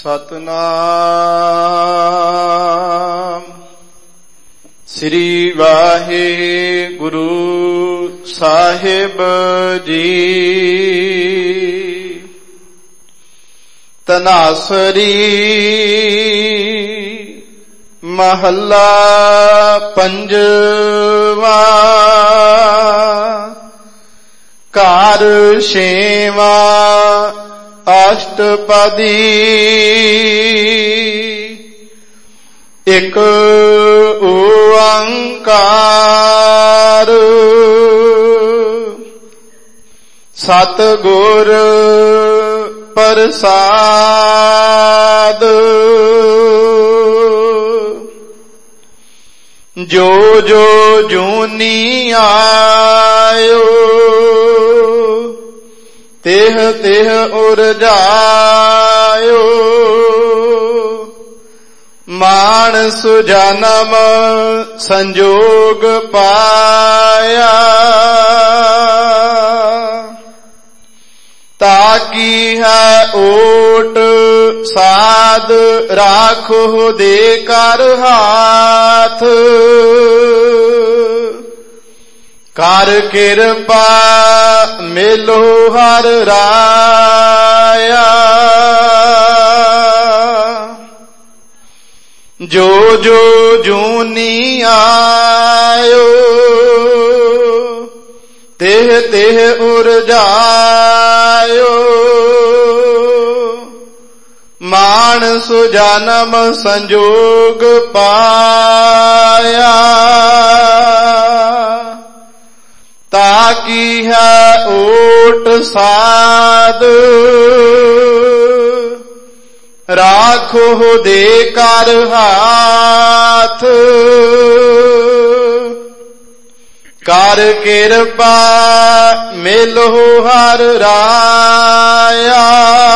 ਸਤਨਾਮ ਸ੍ਰੀ ਵਾਹਿਗੁਰੂ ਸਾਹਿਬ ਜੀ। ਤਨਾਸਰੀ ਮਹੱਲਾ ਪੰਜਵਾ। ਘਰ ਛੇਵਾਂ ਅਸ਼ਟਪਦੀ। ਇਕ ਓੰਕਾਰ ਸਤਿਗੁਰ ਪ੍ਰਸਾਦ। ਜੋ ਜੋ ਜੂਨੀ ਆਇਓ ਤਿਹ ਤਿਹ ਉਰਜਾਇਓ। ਮਾਨਸ ਜਨਮ ਸੰਜੋਗ ਪਾਇਆ। ਤਾਕੀ ਹੈ ਓਟ ਸਾਧ ਰਾਖੋ ਦੇ ਕਰ ਹਾਥ। ਕਰ ਕਿਰਪਾ ਮਿਲੋ ਹਰ ਰਾਇਆ। ਜੋ ਜੋ ਜੂਨੀ ਆਇਓ ਤਿਹ ਤਿਹ ਉਰਜਾਇਓ। ਮਾਨਸ ਜਨਮ ਸੰਜੋਗ ਪਾਇਆ। ਤਾਕੀ ਹੈ ਓਟ ਸਾਧ ਰਾਖੋ ਦੇ ਕਰ ਹਾਥ। ਕਰ ਕਿਰਪਾ ਮਿਲੋ ਹਰ ਰਾਇਆ।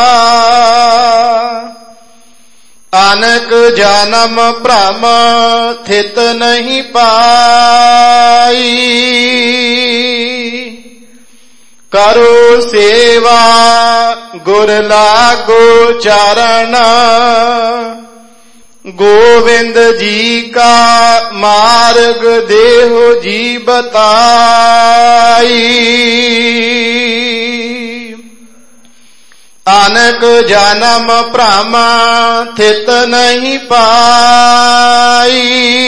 ਅਨਕ ਜਨਮ ਭ੍ਰਮ ਥਿਤ ਨਹੀਂ ਪਾਈ। ਕਰੋ ਸੇਵਾ ਗੁਰ ਲਾਗੋ ਚਰਨ। ਗੋਵਿੰਦ ਜੀ ਕਾ ਮਾਰਗ ਦੇਹੋ ਜੀ ਬਤਾਈ। ਅਨਕ ਜਨਮ ਭ੍ਰਮ ਥਿਤ ਨਹੀਂ ਪਾਈ।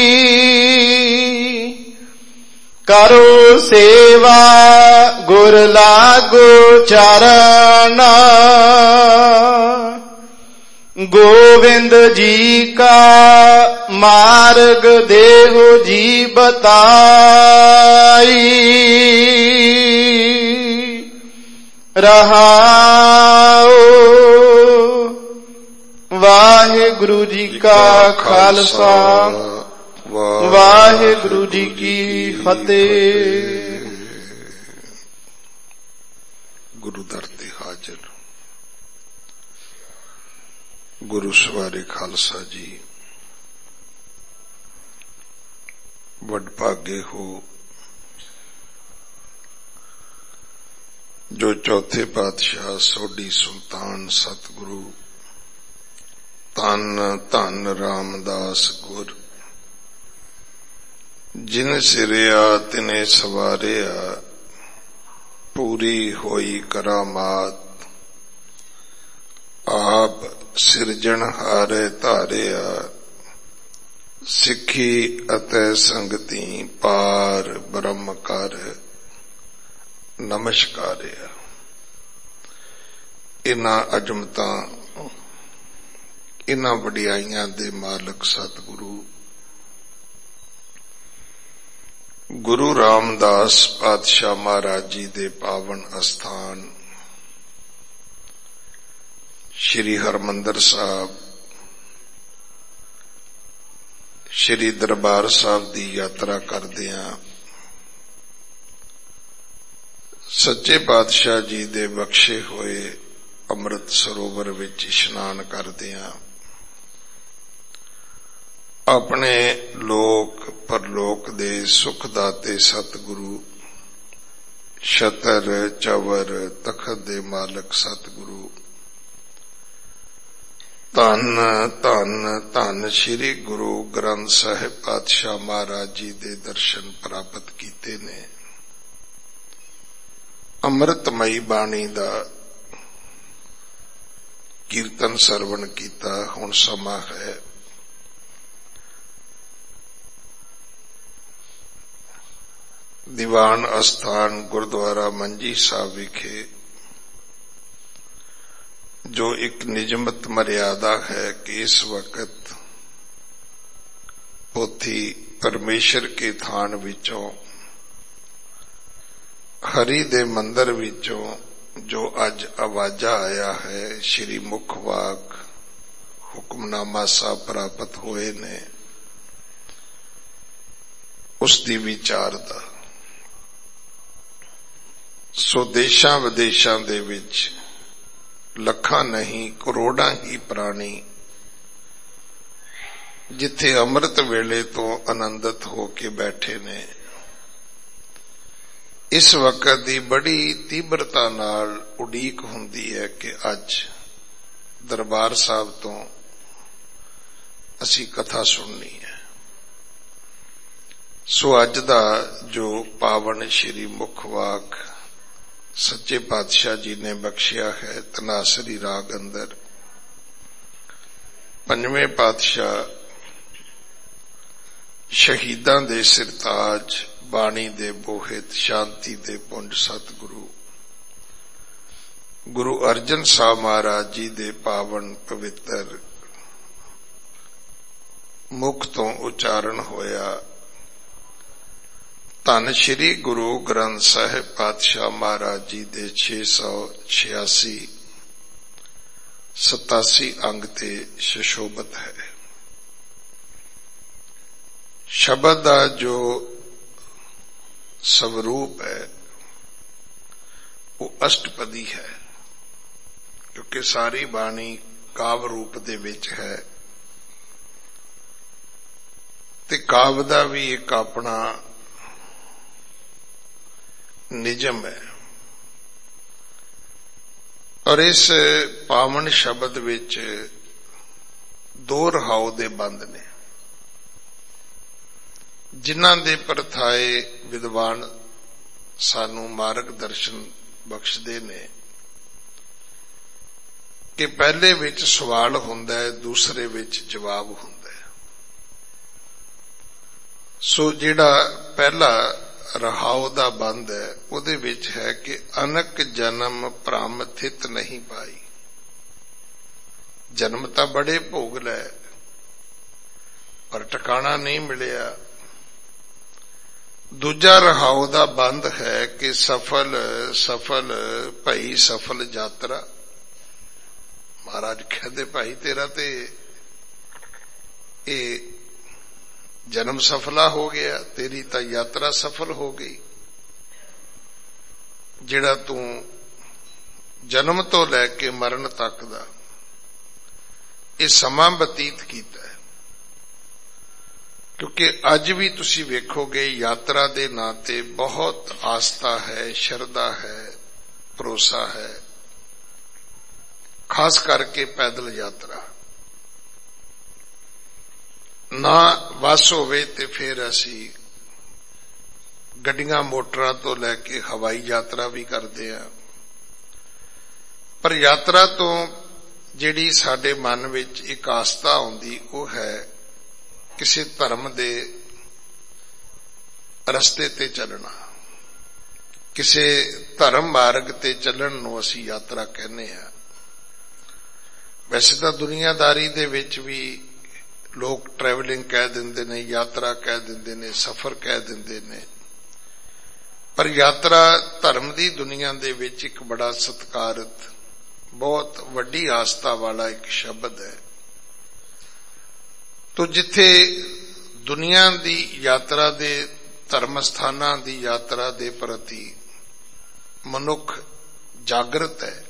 ਕਰੋ ਸੇਵਾ ਗੁਰ ਲਾਗੋ ਚਰਨ। ਗੋਵਿੰਦ ਜੀ ਕਾ ਮਾਰਗ ਦੇਹੋ ਜੀ ਬਤਾਈ। ਰਹਾਉ। ਵਾਹਿਗੁਰੂ ਜੀ ਕਾ ਖਾਲਸਾ ਵਾਹਿਗੁਰੂ ਜੀ ਕੀ ਫਤਿਹ। ਗੁਰੂ ਦਰ ਤੇ ਹਾਜ਼ਰ ਗੁਰੂ ਸਵਾਰੇ ਖਾਲਸਾ ਜੀ, ਵਡਭਾਗੇ ਹੋ ਜੋ ਚੌਥੇ ਪਾਤਸ਼ਾਹ ਸੋਢੀ ਸੁਲਤਾਨ ਸਤਿਗੁਰੂ ਧੰਨ ਧੰਨ ਰਾਮਦਾਸ ਗੁਰ ਜਿਨ ਸਿਰਿਆ ਤਿਨੇ ਸਵਾਰਿਆ। ਪੂਰੀ ਹੋਈ ਕਰਾਮਾਤ ਆਪ ਸਿਰਜਣਹਾਰੇ ਧਾਰਿਆ। ਸਿੱਖੀ ਅਤੇ ਸੰਗਤੀ ਪਾਰ ਬ੍ਰਹਮ ਕਰ ਨਮਸਕਾਰਿਆ। ਇਨ੍ਹਾਂ ਅਜਮਤਾਂ ਇਨ੍ਹਾਂ ਵਡਿਆਈਆਂ ਦੇ ਮਾਲਕ ਸਤਿਗੁਰੂ ਗੁਰੂ ਰਾਮਦਾਸ ਪਾਤਸ਼ਾਹ ਮਹਾਰਾਜ ਜੀ ਦੇ ਪਾਵਨ ਅਸਥਾਨ ਸ਼੍ਰੀ ਹਰਿਮੰਦਰ ਸਾਹਿਬ, ਸ਼੍ਰੀ ਦਰਬਾਰ ਸਾਹਿਬ ਦੀ ਯਾਤਰਾ ਕਰਦਿਆਂ ਸੱਚੇ ਪਾਤਸ਼ਾਹ ਜੀ ਦੇ ਬਖਸ਼ੇ ਹੋਏ ਅੰਮ੍ਰਿਤ ਸਰੋਵਰ ਵਿੱਚ ਇਸ਼ਨਾਨ ਕਰਦਿਆਂ ਆਪਣੇ ਲੋਕ ਪਰਲੋਕ ਦੇ ਸੁਖ ਦਾਤੇ ਸਤਿਗੁਰੂ ਛਤਰ ਚਵਰ ਤਖਤ ਦੇ ਮਾਲਕ ਸਤਿਗੁਰੂ ਧੰਨ ਧੰਨ ਧੰਨ ਸ੍ਰੀ ਗੁਰੂ ਗ੍ਰੰਥ ਸਾਹਿਬ ਪਾਤਸ਼ਾਹ ਮਹਾਰਾਜ ਜੀ ਦੇ ਦਰਸ਼ਨ ਪ੍ਰਾਪਤ ਕੀਤੇ ਨੇ। ਅੰਮ੍ਰਿਤਮਈ ਬਾਣੀ ਦਾ ਕੀਰਤਨ ਸਰਵਣ ਕੀਤਾ। ਹੁਣ ਸਮਾਂ ਹੈ ਦੀਵਾਨ ਅਸਥਾਨ ਗੁਰਦੁਆਰਾ ਮੰਜੀ ਸਾਹਿਬ ਵਿਖੇ ਜੋ ਇੱਕ ਨਿਯਮਤ ਮਰਿਆਦਾ ਹੈ ਕਿ ਇਸ ਵਕਤ ਪੋਥੀ ਪਰਮੇਸ਼ਰ ਕੇ ਥਾਨ ਵਿੱਚੋਂ ਹਰੀ ਦੇ ਮੰਦਰ ਵਿੱਚੋਂ ਜੋ ਅੱਜ ਆਵਾਜ਼ਾ ਆਇਆ ਹੈ ਸ਼੍ਰੀ ਮੁਖ ਵਾਕ ਹੁਕਮਨਾਮਾ ਸਾਹਿਬ ਪ੍ਰਾਪਤ ਹੋਏ ਨੇ, ਉਸ ਦੀ ਵਿਚਾਰ ਦਾ। ਸੋ ਦੇਸ਼ਾਂ ਵਿਦੇਸ਼ਾਂ ਦੇ ਵਿੱਚ ਲੱਖਾਂ ਨਹੀਂ ਕਰੋੜਾਂ ਹੀ ਪ੍ਰਾਣੀ ਜਿੱਥੇ ਅੰਮ੍ਰਿਤ ਵੇਲੇ ਤੋਂ ਆਨੰਦਿਤ ਹੋ ਕੇ ਬੈਠੇ ਨੇ, ਇਸ ਵਕਤ ਦੀ ਬੜੀ ਤੀਬਰਤਾ ਨਾਲ ਉਡੀਕ ਹੁੰਦੀ ਹੈ ਕਿ ਅੱਜ ਦਰਬਾਰ ਸਾਹਿਬ ਤੋਂ ਅਸੀਂ ਕਥਾ ਸੁਣਨੀ ਹੈ। ਸੋ ਅੱਜ ਦਾ ਜੋ ਪਾਵਨ ਸ਼੍ਰੀ ਮੁਖ ਵਾਕ ਸੱਚੇ ਪਾਤਸ਼ਾਹ ਜੀ ਨੇ ਬਖਸ਼ਿਆ ਹੈ ਤਨਾਸਰੀ ਰਾਗ ਅੰਦਰ, ਪੰਜਵੇਂ ਪਾਤਸ਼ਾਹ ਸ਼ਹੀਦਾਂ ਦੇ ਸਿਰਤਾਜ ਬਾਣੀ ਦੇ ਬੋਹਿਤ ਸ਼ਾਂਤੀ ਦੇ ਪੁੰਜ ਸਤਿਗੁਰੂ ਗੁਰੂ ਅਰਜਨ ਸਾਹਿਬ ਮਹਾਰਾਜ ਜੀ ਦੇ ਪਾਵਨ ਪਵਿੱਤਰ ਮੁਖ ਤੋਂ ਉਚਾਰਨ ਹੋਇਆ। ਧੰਨ ਸ਼੍ਰੀ ਗੁਰੂ ਗ੍ਰੰਥ ਸਾਹਿਬ ਪਾਤਸ਼ਾਹ ਮਹਾਰਾਜ ਜੀ ਦੇ 686 87 ਅੰਗ ਤੇ ਸੁਸ਼ੋਭਿਤ ਹੈ। ਸ਼ਬਦ ਦਾ ਜੋ ਸਵਰੂਪ ਹੈ ਉਹ ਅਸ਼ਟਪਦੀ ਹੈ, ਕਿਉਂਕਿ ਸਾਰੀ ਬਾਣੀ ਕਾਵ ਰੂਪ ਦੇ ਵਿੱਚ ਹੈ ਤੇ ਕਾਵ ਦਾ ਵੀ ਇੱਕ ਆਪਣਾ ਨਿਯਮ ਹੈ। ਔਰ ਇਸ ਪਾਵਨ ਸ਼ਬਦ ਵਿੱਚ ਦੋ ਰਹਾਉ ਦੇ ਬੰਦ ਨੇ ਜਿਨ੍ਹਾਂ ਦੇ ਪਰਥਾਏ ਵਿਦਵਾਨ ਸਾਨੂੰ ਮਾਰਗ ਦਰਸ਼ਨ ਬਖਸ਼ਦੇ ਨੇ ਕਿ ਪਹਿਲੇ ਵਿੱਚ ਸਵਾਲ ਹੁੰਦਾ ਹੈ, ਦੂਸਰੇ ਵਿੱਚ ਜਵਾਬ ਹੁੰਦਾ ਹੈ। ਸੋ ਜਿਹੜਾ ਪਹਿਲਾ ਰਹਾਉ ਦਾ ਬੰਦ ਹੈ ਉਹਦੇ ਵਿੱਚ ਹੈ ਕਿ ਅਨਕ ਜਨਮ ਭ੍ਰਮ ਥਿਤ ਨਹੀਂ ਪਾਈ। ਜਨਮ ਤਾਂ ਬੜੇ ਭੋਗ ਲੈ ਪਰ ਟਿਕਾਣਾ ਨਹੀਂ ਮਿਲਿਆ। ਦੂਜਾ ਰਹਾਉ ਦਾ ਬੰਦ ਹੈ ਕਿ ਸਫਲ ਭਈ ਸਫਲ ਯਾਤਰਾ। ਮਹਾਰਾਜ ਕਹਿੰਦੇ ਭਾਈ ਤੇਰਾ ਤੇ ਇਹ ਜਨਮ ਸਫਲਾ ਹੋ ਗਿਆ, ਤੇਰੀ ਤਾਂ ਯਾਤਰਾ ਸਫਲ ਹੋ ਗਈ। ਜਿਹੜਾ ਤੂੰ ਜਨਮ ਤੋਂ ਲੈ ਕੇ ਮਰਨ ਤੱਕ ਦਾ ਇਹ ਸਮਾਂ ਬਤੀਤ ਕੀਤਾ ਹੈ, ਕਿਉਂਕਿ ਅੱਜ ਵੀ ਤੁਸੀਂ ਵੇਖੋਗੇ ਯਾਤਰਾ ਦੇ ਨਾਂ ਤੇ ਬਹੁਤ ਆਸਥਾ ਹੈ, ਸ਼ਰਧਾ ਹੈ, ਭਰੋਸਾ ਹੈ, ਖਾਸ ਕਰਕੇ ਪੈਦਲ ਯਾਤਰਾ। ਨਾ ਵਸ ਹੋਵੇ ਤੇ ਫਿਰ ਅਸੀਂ ਗੱਡੀਆਂ ਮੋਟਰਾਂ ਤੋਂ ਲੈ ਕੇ ਹਵਾਈ ਯਾਤਰਾ ਵੀ ਕਰਦੇ ਹਾਂ। ਪਰ ਯਾਤਰਾ ਤੋਂ ਜਿਹੜੀ ਸਾਡੇ ਮਨ ਵਿੱਚ ਇੱਕ ਆਸਥਾ ਆਉਂਦੀ ਉਹ ਹੈ ਕਿਸੇ ਧਰਮ ਦੇ ਰਸਤੇ ਤੇ ਚੱਲਣਾ, ਕਿਸੇ ਧਰਮ ਮਾਰਗ ਤੇ ਚੱਲਣ ਨੂੰ ਅਸੀਂ ਯਾਤਰਾ ਕਹਿੰਦੇ ਹਾਂ। ਵੈਸੇ ਤਾਂ ਦੁਨੀਆਦਾਰੀ ਦੇ ਵਿੱਚ ਵੀ ਲੋਕ ਟਰੈਵਲਿੰਗ ਕਹਿ ਦਿੰਦੇ ਨੇ, ਯਾਤਰਾ ਕਹਿ ਦਿੰਦੇ ਨੇ, ਸਫ਼ਰ ਕਹਿ ਦਿੰਦੇ ਨੇ, ਪਰ ਯਾਤਰਾ ਧਰਮ ਦੀ ਦੁਨੀਆ ਦੇ ਵਿੱਚ ਇੱਕ ਬੜਾ ਸਤਿਕਾਰਤ ਬਹੁਤ ਵੱਡੀ ਆਸਥਾ ਵਾਲਾ ਇੱਕ ਸ਼ਬਦ ਹੈ। ਤੋ ਜਿੱਥੇ ਦੁਨੀਆ ਦੀ ਯਾਤਰਾ ਦੇ ਧਰਮ ਸਥਾਨਾਂ ਦੀ ਯਾਤਰਾ ਦੇ ਪ੍ਰਤੀ ਮਨੁੱਖ ਜਾਗਰਤ ਹੈ,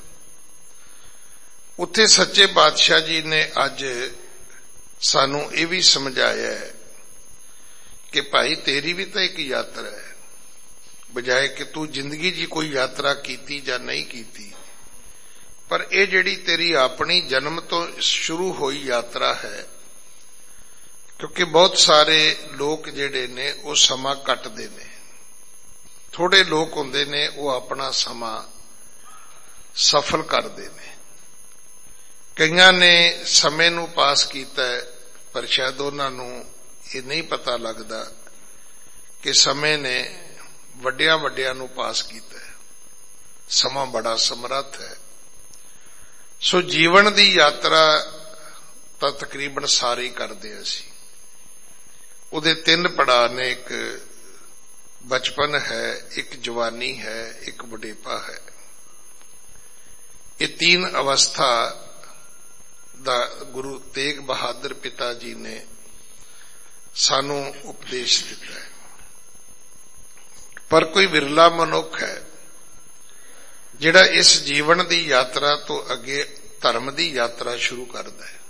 ਉੱਥੇ ਸੱਚੇ ਪਾਤਸ਼ਾਹ ਜੀ ਨੇ ਅੱਜ ਸਾਨੂੰ ਇਹ ਵੀ ਸਮਝਾਇਆ ਹੈ ਕਿ ਭਾਈ ਤੇਰੀ ਵੀ ਤਾਂ ਇੱਕ ਯਾਤਰਾ ਹੈ। ਬਜਾਏ ਕਿ ਤੂੰ ਜ਼ਿੰਦਗੀ 'ਚ ਕੋਈ ਯਾਤਰਾ ਕੀਤੀ ਜਾਂ ਨਹੀਂ ਕੀਤੀ, ਪਰ ਇਹ ਜਿਹੜੀ ਤੇਰੀ ਆਪਣੀ ਜਨਮ ਤੋਂ ਸ਼ੁਰੂ ਹੋਈ ਯਾਤਰਾ ਹੈ, ਕਿਉਂਕਿ ਬਹੁਤ ਸਾਰੇ ਲੋਕ ਜਿਹੜੇ ਨੇ ਉਹ ਸਮਾਂ ਕੱਟਦੇ ਨੇ, ਥੋੜੇ ਲੋਕ ਹੁੰਦੇ ਨੇ ਉਹ ਆਪਣਾ ਸਮਾਂ ਸਫਲ ਕਰਦੇ ਨੇ। ਕਈਆਂ ਨੇ ਸਮੇਂ ਨੂੰ ਪਾਸ ਕੀਤਾ ਪਰ ਸ਼ਾਇਦ ਉਹਨਾਂ ਨੂੰ ਇਹ ਨਹੀਂ ਪਤਾ ਲੱਗਦਾ ਕਿ ਸਮੇਂ ਨੇ ਵੱਡਿਆਂ ਵੱਡਿਆਂ ਨੂੰ ਪਾਸ ਕੀਤਾ। ਸਮਾਂ ਬੜਾ ਸਮਰੱਥ ਹੈ। ਸੋ ਜੀਵਨ ਦੀ ਯਾਤਰਾ ਤਾਂ ਤਕਰੀਬਨ ਸਾਰੇ ਹੀ ਕਰਦੇ ਅਸੀਂ। ਉਹਦੇ 3 ਪੜਾਅ ਨੇ, ਇੱਕ ਬਚਪਨ ਹੈ, ਇੱਕ ਜਵਾਨੀ ਹੈ, ਇੱਕ ਬੁਢੇਪਾ ਹੈ। ਇਹ 3 ਅਵਸਥਾ ਦਾ ਗੁਰੂ ਤੇਗ ਬਹਾਦਰ ਪਿਤਾ ਜੀ ਨੇ ਸਾਨੂੰ ਉਪਦੇਸ਼ ਦਿੱਤਾ ਹੈ। ਪਰ ਕੋਈ ਵਿਰਲਾ ਮਨੁੱਖ ਹੈ ਜਿਹੜਾ ਇਸ ਜੀਵਨ ਦੀ ਯਾਤਰਾ ਤੋਂ ਅੱਗੇ ਧਰਮ ਦੀ ਯਾਤਰਾ ਸ਼ੁਰੂ ਕਰਦਾ ਹੈ,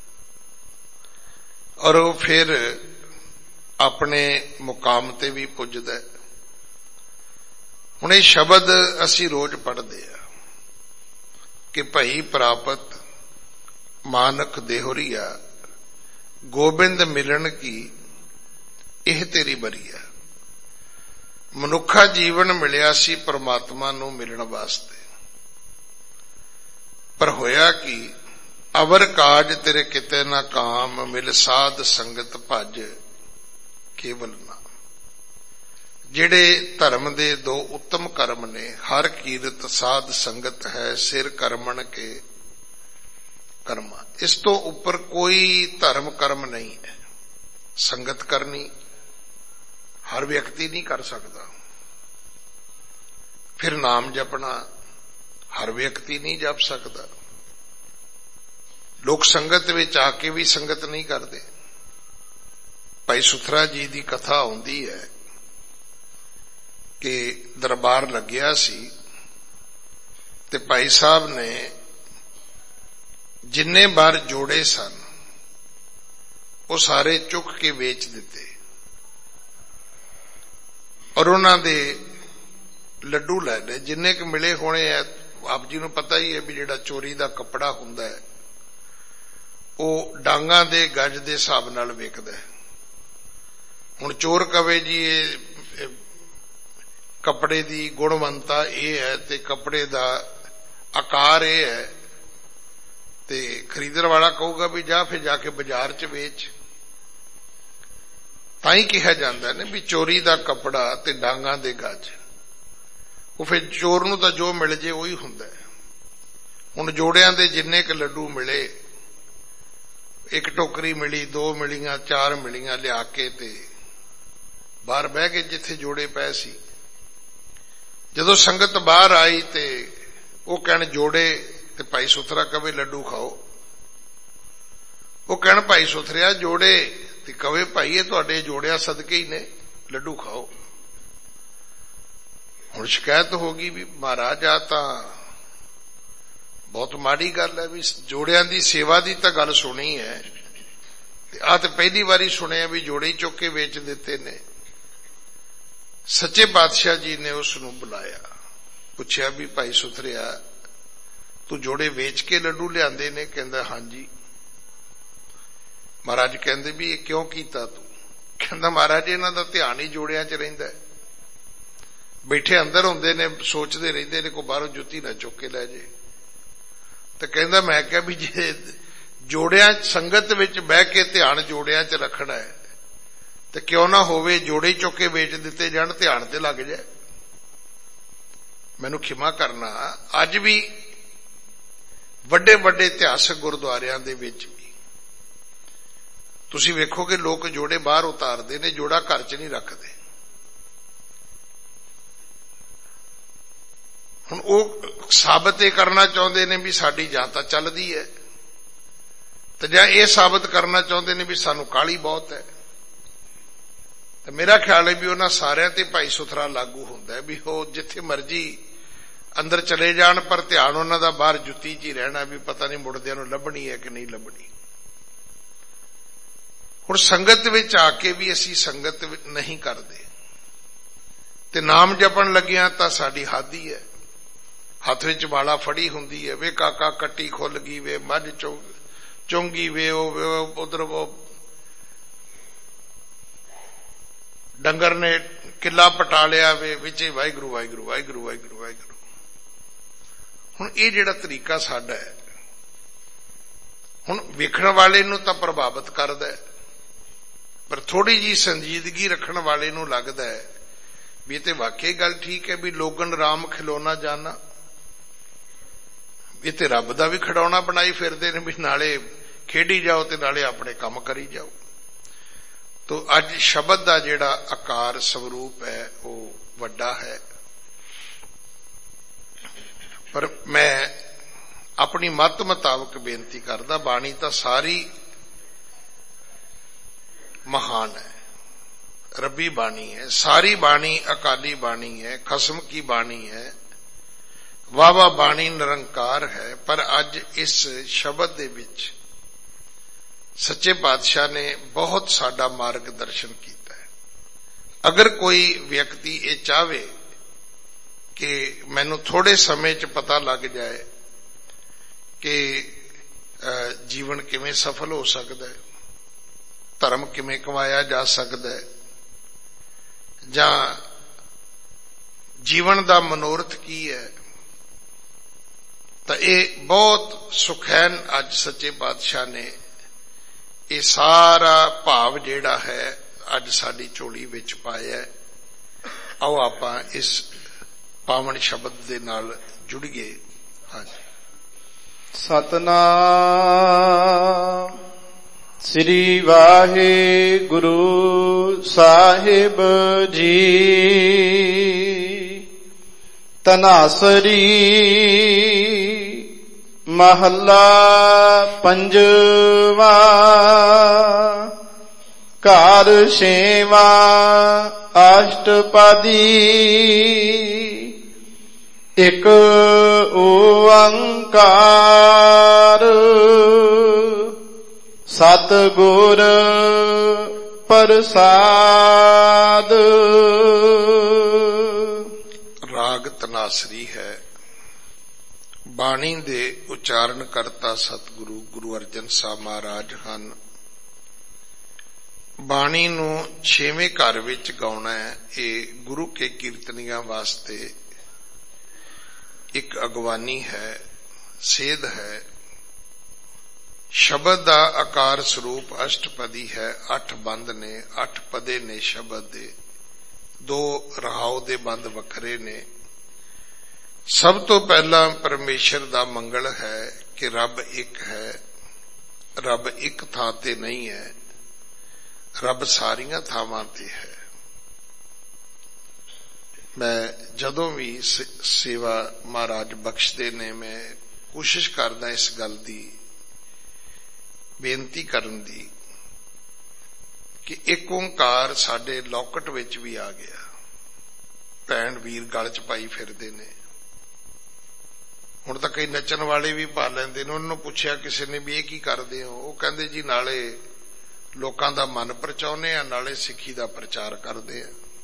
ਔਰ ਉਹ ਫਿਰ ਆਪਣੇ ਮੁਕਾਮ ਤੇ ਵੀ ਪੁੱਜਦਾ ਹੈ। ਹੁਣ ਇਹ ਸ਼ਬਦ ਅਸੀਂ ਰੋਜ਼ ਪੜ੍ਹਦੇ ਆ ਕਿ ਭਈ ਪ੍ਰਾਪਤ ਮਾਨਕ ਦੇਹੁਰੀਆ, ਗੋਬਿੰਦ ਮਿਲਣ ਕੀ ਇਹ ਤੇਰੀ ਬਰੀਆ। ਮਨੁੱਖਾ ਜੀਵਨ ਮਿਲਿਆ ਸੀ ਪਰਮਾਤਮਾ ਨੂੰ ਮਿਲਣ ਵਾਸਤੇ, ਪਰ ਹੋਇਆ ਕਿ ਅਵਰ ਕਾਜ ਤੇਰੇ ਕਿਤੇ ਨਾ ਕਾਮ, ਮਿਲ ਸਾਧ ਸੰਗਤ ਭਜ ਕੇਵਲ ਨਾਮ। ਜਿਹੜੇ ਧਰਮ ਦੇ 2 ਉੱਤਮ ਕਰਮ ਨੇ, ਹਰ ਕੀਰਤ ਸਾਧ ਸੰਗਤ ਹੈ, ਸਿਰ ਕਰਮਣ ਕੇ ਕਰਮਾ। ਇਸ ਤੋਂ ਉੱਪਰ ਕੋਈ ਧਰਮ ਕਰਮ ਨਹੀਂ ਹੈ। ਸੰਗਤ ਕਰਨੀ ਹਰ ਵਿਅਕਤੀ ਨਹੀਂ ਕਰ ਸਕਦਾ, ਫਿਰ ਨਾਮ ਜਪਣਾ ਹਰ ਵਿਅਕਤੀ ਨਹੀਂ ਜਪ ਸਕਦਾ। ਲੋਕ ਸੰਗਤ ਵਿੱਚ ਆ ਕੇ ਵੀ ਸੰਗਤ ਨਹੀਂ ਕਰਦੇ। ਭਾਈ ਸੁਥਰਾ ਜੀ ਦੀ ਕਥਾ ਆਉਂਦੀ ਹੈ ਕਿ ਦਰਬਾਰ ਲੱਗਿਆ ਸੀ ਤੇ ਭਾਈ ਸਾਹਿਬ ਨੇ ਜਿੰਨੇ ਬਾਰ ਜੋੜੇ ਸਨ ਉਹ ਸਾਰੇ ਚੁੱਕ ਕੇ ਵੇਚ ਦਿੱਤੇ, ਔਰ ਉਹਨਾਂ ਦੇ ਲੱਡੂ ਲੈ ਲਏ ਜਿੰਨੇ ਕੁ ਮਿਲੇ ਹੋਣੇ ਐ। ਆਪ ਜੀ ਨੂੰ ਪਤਾ ਹੀ ਹੈ ਵੀ ਜਿਹੜਾ ਚੋਰੀ ਦਾ ਕੱਪੜਾ ਹੁੰਦਾ ਹੈ ਉਹ ਡਾਂਗਾਂ ਦੇ ਗੱਜ ਦੇ ਹਿਸਾਬ ਨਾਲ ਵਿਕਦਾ ਹੈ। ਹੁਣ ਚੋਰ ਕਵੇ ਜੀ ਇਹ ਕੱਪੜੇ ਦੀ ਗੁਣਵੰਤਾ ਇਹ ਹੈ ਤੇ ਕੱਪੜੇ ਦਾ ਆਕਾਰ ਇਹ ਹੈ, ਤੇ ਖਰੀਦਣ ਵਾਲਾ ਕਹੂਗਾ ਵੀ ਜਾ ਫਿਰ ਜਾ ਕੇ ਬਾਜ਼ਾਰ 'ਚ ਵੇਚ। ਤਾਂ ਹੀ ਕਿਹਾ ਜਾਂਦਾ ਨੇ ਵੀ ਚੋਰੀ ਦਾ ਕੱਪੜਾ ਤੇ ਡਾਂਗਾਂ ਦੇ ਗੱਜ। ਉਹ ਫਿਰ ਚੋਰ ਨੂੰ ਤਾਂ ਜੋ ਮਿਲ ਜੇ ਉਹੀ ਹੁੰਦਾ ਹੈ। ਹੁਣ ਜੋੜਿਆਂ ਦੇ ਜਿੰਨੇ ਕੁ ਲੱਡੂ ਮਿਲੇ, 1 ਟੋਕਰੀ ਮਿਲੀ, 2 ਮਿਲੀਆਂ, 4 ਮਿਲੀਆਂ, ਲਿਆ ਕੇ ਤੇ ਬਾਹਰ ਬਹਿ ਕੇ ਜਿੱਥੇ ਜੋੜੇ ਪਏ ਸੀ। ਜਦੋਂ ਸੰਗਤ ਬਾਹਰ ਆਈ ਤੇ ਉਹ ਕਹਿਣ ਜੋੜੇ, ਤੇ ਭਾਈ ਸੁਥਰਾ ਕਵੇ ਲੱਡੂ ਖਾਓ। ਉਹ ਕਹਿਣ ਭਾਈ ਸੁਥਰਿਆ ਜੋੜੇ, ਤੇ ਕਵੇ ਭਾਈ ਇਹ ਤੁਹਾਡੇ ਜੋੜਿਆਂ ਸਦਕੇ ਹੀ ਨੇ, ਲੱਡੂ ਖਾਓ। ਹੁਣ ਸ਼ਿਕਾਇਤ ਹੋ ਗਈ ਵੀ ਮਹਾਰਾਜ ਆ ਤਾਂ ਬਹੁਤ ਮਾੜੀ ਗੱਲ ਹੈ ਵੀ ਜੋੜਿਆਂ ਦੀ ਸੇਵਾ ਦੀ ਤਾਂ ਗੱਲ ਸੁਣੀ ਹੈ, ਤੇ ਆ ਤਾਂ ਪਹਿਲੀ ਵਾਰੀ ਸੁਣਿਆ ਵੀ ਜੋੜੇ ਚੁੱਕ ਕੇ ਵੇਚ ਦਿੱਤੇ ਨੇ। ਸੱਚੇ ਪਾਤਸ਼ਾਹ ਜੀ ਨੇ ਉਸ ਨੂੰ ਬੁਲਾਇਆ, ਪੁੱਛਿਆ ਵੀ ਭਾਈ ਸੁਥਰਿਆ ਤੂੰ ਜੋੜੇ ਵੇਚ ਕੇ ਲੱਡੂ ਲਿਆਂਦੇ ਨੇ? ਕਹਿੰਦਾ ਹਾਂਜੀ। ਮਹਾਰਾਜ ਕਹਿੰਦੇ ਵੀ ਇਹ ਕਿਉਂ ਕੀਤਾ ਤੂੰ? ਕਹਿੰਦਾ ਮਹਾਰਾਜ ਇਹਨਾਂ ਦਾ ਧਿਆਨ ਹੀ ਜੋੜਿਆਂ 'ਚ ਰਹਿੰਦਾ ਹੈ, ਬੈਠੇ ਅੰਦਰ ਹੁੰਦੇ ਨੇ ਸੋਚਦੇ ਰਹਿੰਦੇ ਨੇ ਕੋਈ ਬਾਹਰੋਂ ਜੁੱਤੀ ਨਾ ਚੁੱਕ ਕੇ ਲੈ ਜੇ। ਤੇ ਕਹਿੰਦਾ ਮੈਂ ਕਿਹਾ ਵੀ ਜੇ ਜੋੜਿਆਂ ਸੰਗਤ ਵਿੱਚ ਬਹਿ ਕੇ ਧਿਆਨ ਜੋੜਿਆਂ 'ਚ ਰੱਖਣਾ ਹੈ ਤੇ ਕਿਉਂ ਨਾ ਹੋਵੇ ਜੋੜੇ ਚੁੱਕ ਕੇ ਵੇਚ ਦਿੱਤੇ ਜਾਣ, ਧਿਆਨ ਤੇ ਲੱਗ ਜਾਏ। ਮੈਨੂੰ ਖਿਮਾ ਕਰਨਾ, ਅੱਜ ਵੀ ਵੱਡੇ ਵੱਡੇ ਇਤਿਹਾਸਕ ਗੁਰਦੁਆਰਿਆਂ ਦੇ ਵਿੱਚ ਵੀ ਤੁਸੀਂ ਵੇਖੋਗੇ ਲੋਕ ਜੋੜੇ ਬਾਹਰ ਉਤਾਰਦੇ ਨੇ, ਜੋੜਾ ਘਰ 'ਚ ਨਹੀਂ ਰੱਖਦੇ। ਹੁਣ ਉਹ ਸਾਬਤ ਇਹ ਕਰਨਾ ਚਾਹੁੰਦੇ ਨੇ ਵੀ ਸਾਡੀ ਜਾਂ ਤਾਂ ਚੱਲਦੀ ਹੈ, ਤੇ ਜਾਂ ਇਹ ਸਾਬਤ ਕਰਨਾ ਚਾਹੁੰਦੇ ਨੇ ਵੀ ਸਾਨੂੰ ਕਾਹਲੀ ਬਹੁਤ ਹੈ। ਤੇ ਮੇਰਾ ਖਿਆਲ ਹੈ ਵੀ ਉਹਨਾਂ ਸਾਰਿਆਂ ਤੇ ਭਾਈ ਸੁਥਰਾ ਲਾਗੂ ਹੁੰਦਾ ਹੈ ਵੀ ਉਹ ਜਿੱਥੇ ਮਰਜੀ ਅੰਦਰ ਚਲੇ ਜਾਣ, ਪਰ ਧਿਆਨ ਉਹਨਾਂ ਦਾ ਬਾਹਰ ਜੁੱਤੀ 'ਚ ਹੀ ਰਹਿਣਾ ਵੀ ਪਤਾ ਨਹੀਂ ਮੁੜਦਿਆਂ ਨੂੰ ਲੱਭਣੀ ਹੈ ਕਿ ਨਹੀਂ ਲੱਭਣੀ। ਹੁਣ ਸੰਗਤ ਵਿੱਚ ਆ ਕੇ ਵੀ ਅਸੀਂ ਸੰਗਤ ਨਹੀਂ ਕਰਦੇ, ਤੇ ਨਾਮ ਜਪਣ ਲੱਗਿਆ ਤਾਂ ਸਾਡੀ ਹੱਦ ਹੀ ਹੈ। ਹੱਥ ਵਿੱਚ ਵਾਲਾ ਫੜੀ ਹੁੰਦੀ ਹੈ, ਵੇ ਕਾਕਾ ਕੱਟੀ ਖੁੱਲ ਗਈ, ਵੇ ਮੱਝ ਚੁੰਗੀ, ਵੇ ਉਧਰ ਡੰਗਰ ਨੇ ਕਿੱਲਾ ਪਟਾ ਲਿਆ, ਵੇ ਵਿੱਚ ਵਾਹਿਗੁਰੂ ਵਾਹਿਗੁਰੂ ਵਾਹਿਗੁਰੂ ਵਾਹਿਗੁਰੂ ਵਾਹਿਗੁਰੂ। ਹੁਣ ਇਹ ਜਿਹੜਾ ਤਰੀਕਾ ਸਾਡਾ ਹੈ, ਹੁਣ ਵੇਖਣ ਵਾਲੇ ਨੂੰ ਤਾਂ ਪ੍ਰਭਾਵਿਤ ਕਰਦਾ ਹੈ, ਪਰ ਥੋੜੀ ਜੀ ਸੰਜੀਦਗੀ ਰੱਖਣ ਵਾਲੇ ਨੂੰ ਲੱਗਦਾ ਹੈ ਵੀ ਇਹ ਤੇ ਵਾਕਈ ਗੱਲ ਠੀਕ ਹੈ ਵੀ ਲੋਗਨ ਰਾਮ ਖਿਲੋਣਾ ਜਾਣਾ, ਇਹ ਤੇ ਰੱਬ ਦਾ ਵੀ ਖਿਡੌਣਾ ਬਣਾਈ ਫਿਰਦੇ ਨੇ ਵੀ ਨਾਲੇ ਖੇਡੀ ਜਾਓ ਤੇ ਨਾਲੇ ਆਪਣੇ ਕੰਮ ਕਰੀ ਜਾਓ। ਤੋ ਅੱਜ ਸ਼ਬਦ ਦਾ ਜਿਹੜਾ ਆਕਾਰ ਸਵਰੂਪ ਹੈ ਉਹ ਵੱਡਾ ਹੈ, ਪਰ ਮੈਂ ਆਪਣੀ ਮੱਤ ਮੁਤਾਬਕ ਬੇਨਤੀ ਕਰਦਾ, ਬਾਣੀ ਤਾਂ ਸਾਰੀ ਮਹਾਨ ਹੈ, ਰੱਬੀ ਬਾਣੀ ਹੈ, ਸਾਰੀ ਬਾਣੀ ਅਕਾਲੀ ਬਾਣੀ ਹੈ, ਖਸਮ ਕੀ ਬਾਣੀ ਹੈ, ਵਾਵਾ ਬਾਣੀ ਨਿਰੰਕਾਰ ਹੈ। ਪਰ ਅੱਜ ਇਸ ਸ਼ਬਦ ਦੇ ਵਿੱਚ ਸੱਚੇ ਪਾਤਸ਼ਾਹ ਨੇ ਬਹੁਤ ਸਾਡਾ ਮਾਰਗਦਰਸ਼ਨ ਕੀਤਾ ਹੈ। ਅਗਰ ਕੋਈ ਵਿਅਕਤੀ ਇਹ ਚਾਹਵੇ ਕਿ ਮੈਨੂੰ ਥੋੜੇ ਸਮੇਂ 'ਚ ਪਤਾ ਲੱਗ ਜਾਏ ਕਿ ਜੀਵਨ ਕਿਵੇਂ ਸਫਲ ਹੋ ਸਕਦਾ ਹੈ, ਧਰਮ ਕਿਵੇਂ ਕਮਾਇਆ ਜਾ ਸਕਦਾ ਹੈ, ਜਾਂ ਜੀਵਨ ਦਾ ਮਨੋਰਥ ਕੀ ਹੈ, ਤਾਂ ਇਹ ਬਹੁਤ ਸੁਖੈਨ ਅੱਜ ਸੱਚੇ ਪਾਤਸ਼ਾਹ ਨੇ ਇਹ ਸਾਰਾ ਭਾਵ ਜਿਹੜਾ ਹੈ ਅੱਜ ਸਾਡੀ ਝੋਲੀ ਵਿੱਚ ਪਾਇਆ। ਆਓ ਆਪਾਂ ਇਸ ਪਾਵਨ ਸ਼ਬਦ ਦੇ ਨਾਲ ਜੁੜੀਏ। ਹਾਂਜੀ, ਸਤਨਾਮ ਸ੍ਰੀ ਵਾਹਿਗੁਰੂ ਸਾਹਿਬ ਜੀ। ਤਨਾਸਰੀ ਮਹੱਲਾ ਪੰਜਵਾ। ਘਰ ਛੇਵਾਂ ਅਸ਼ਟਪਦੀ। ਇਕ ਓੰਕਾਰ ਸਤਿਗੁਰ ਪ੍ਰਸਾਦ। ਰਾਗ ਤਨਾਸਰੀ ਹੈ। ਬਾਣੀ ਦੇ ਉਚਾਰਨ ਕਰਤਾ ਸਤਿਗੁਰੂ ਗੁਰੂ ਅਰਜਨ ਸਾਹਿਬ ਮਹਾਰਾਜ ਹਨ। ਬਾਣੀ ਨੂੰ 6ਵੇਂ ਘਰ ਵਿੱਚ ਗਾਉਣਾ ਹੈ। ਇਹ ਗੁਰੂ ਕੇ ਕੀਰਤਨੀਆਂ ਵਾਸਤੇ ਇੱਕ ਅਗਵਾਨੀ ਹੈ, ਸੇਧ ਹੈ। ਸ਼ਬਦ ਦਾ ਆਕਾਰ ਸਰੂਪ ਅਸ਼ਟਪਦੀ ਹੈ। 8 ਬੰਦ ਨੇ, 8 ਪਦੇ ਨੇ ਸ਼ਬਦ ਦੇ, 2 ਰਹਾਉ ਦੇ ਬੰਦ ਵੱਖਰੇ ਨੇ। ਸਭ ਤੋਂ ਪਹਿਲਾਂ ਪਰਮੇਸ਼ਰ ਦਾ ਮੰਗਲ ਹੈ ਕਿ ਰੱਬ ਇੱਕ ਹੈ। ਰੱਬ ਇੱਕ ਥਾਂ ਤੇ ਨਹੀਂ ਹੈ, ਰੱਬ ਸਾਰੀਆਂ ਥਾਵਾਂ ਤੇ ਹੈ। ਮੈਂ ਜਦੋਂ ਵੀ ਸੇਵਾ ਮਹਾਰਾਜ ਬਖਸ਼ਦੇ ਨੇ, ਮੈਂ ਕੋਸ਼ਿਸ਼ ਕਰਦਾ ਇਸ ਗੱਲ ਦੀ ਬੇਨਤੀ ਕਰਨ ਦੀ ਕਿ ਇੱਕ ਓੰਕਾਰ ਸਾਡੇ ਲੌਕਟ ਵਿੱਚ ਵੀ ਆ ਗਿਆ। ਭੈਣ ਵੀਰ ਗਲ 'ਚ ਪਾਈ ਫਿਰਦੇ ਨੇ। ਹੁਣ ਤਾਂ ਕਈ ਨੱਚਣ ਵਾਲੇ ਵੀ ਪਾ ਲੈਂਦੇ ਨੇ। ਉਹਨਾਂ ਨੂੰ ਪੁੱਛਿਆ ਕਿਸੇ ਨੇ ਵੀ ਇਹ ਕੀ ਕਰਦੇ ਹੋ, ਉਹ ਕਹਿੰਦੇ ਜੀ ਨਾਲੇ ਲੋਕਾਂ ਦਾ ਮਨ ਪਰਚਾਉਂਦੇ ਆ, ਨਾਲੇ ਸਿੱਖੀ ਦਾ ਪ੍ਰਚਾਰ ਕਰਦੇ ਆ।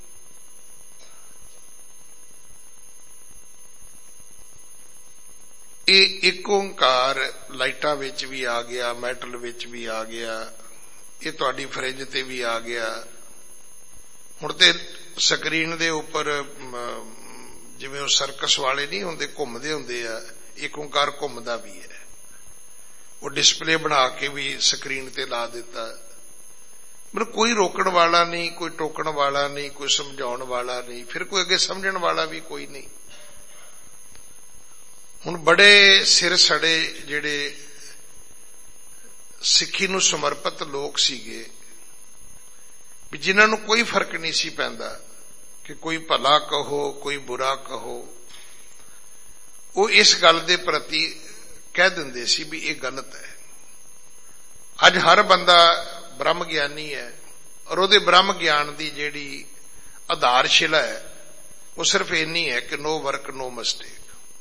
ਇਹ ਇੱਕ ਓੰਕਾਰ ਲਾਈਟਾਂ ਵਿੱਚ ਵੀ ਆ ਗਿਆ, ਮੈਟਲ ਵਿੱਚ ਵੀ ਆ ਗਿਆ, ਇਹ ਤੁਹਾਡੀ ਫਰਿੱਜ ਤੇ ਵੀ ਆ ਗਿਆ। ਹੁਣ ਤੇ ਸਕਰੀਨ ਦੇ ਉੱਪਰ ਜਿਵੇਂ ਉਹ ਸਰਕਸ ਵਾਲੇ ਨਹੀਂ ਹੁੰਦੇ, ਘੁੰਮਦੇ ਹੁੰਦੇ ਆ, ਇੱਕ ਓੰਕਾਰ ਘੁੰਮਦਾ ਵੀ ਹੈ। ਉਹ ਡਿਸਪਲੇ ਬਣਾ ਕੇ ਵੀ ਸਕਰੀਨ ਤੇ ਲਾ ਦਿੱਤਾ। ਮਤਲਬ ਕੋਈ ਰੋਕਣ ਵਾਲਾ ਨਹੀਂ, ਕੋਈ ਟੋਕਣ ਵਾਲਾ ਨਹੀਂ, ਕੋਈ ਸਮਝਾਉਣ ਵਾਲਾ ਨਹੀਂ, ਫਿਰ ਕੋਈ ਅੱਗੇ ਸਮਝਣ ਵਾਲਾ ਵੀ ਕੋਈ ਨਹੀਂ। ਹੁਣ ਬੜੇ ਸਿਰ ਸੜੇ ਜਿਹੜੇ ਸਿੱਖੀ ਨੂੰ ਸਮਰਪਿਤ ਲੋਕ ਸੀਗੇ, ਵੀ ਜਿਨ੍ਹਾਂ ਨੂੰ ਕੋਈ ਫਰਕ ਨਹੀਂ ਸੀ ਪੈਂਦਾ ਕਿ ਕੋਈ ਭਲਾ ਕਹੋ ਕੋਈ ਬੁਰਾ ਕਹੋ, ਉਹ ਇਸ ਗੱਲ ਦੇ ਪ੍ਰਤੀ ਕਹਿ ਦਿੰਦੇ ਸੀ ਵੀ ਇਹ ਗਲਤ ਹੈ। ਅੱਜ ਹਰ ਬੰਦਾ ਬ੍ਰਹਮ ਗਿਆਨੀ ਹੈ, ਔਰ ਉਹਦੇ ਬ੍ਰਹਮ ਗਿਆਨ ਦੀ ਜਿਹੜੀ ਆਧਾਰਸ਼ਿਲਾ ਹੈ ਉਹ ਸਿਰਫ ਇੰਨੀ ਹੈ ਕਿ ਨੋ ਵਰਕ ਨੋ ਮਿਸਟੇਕ।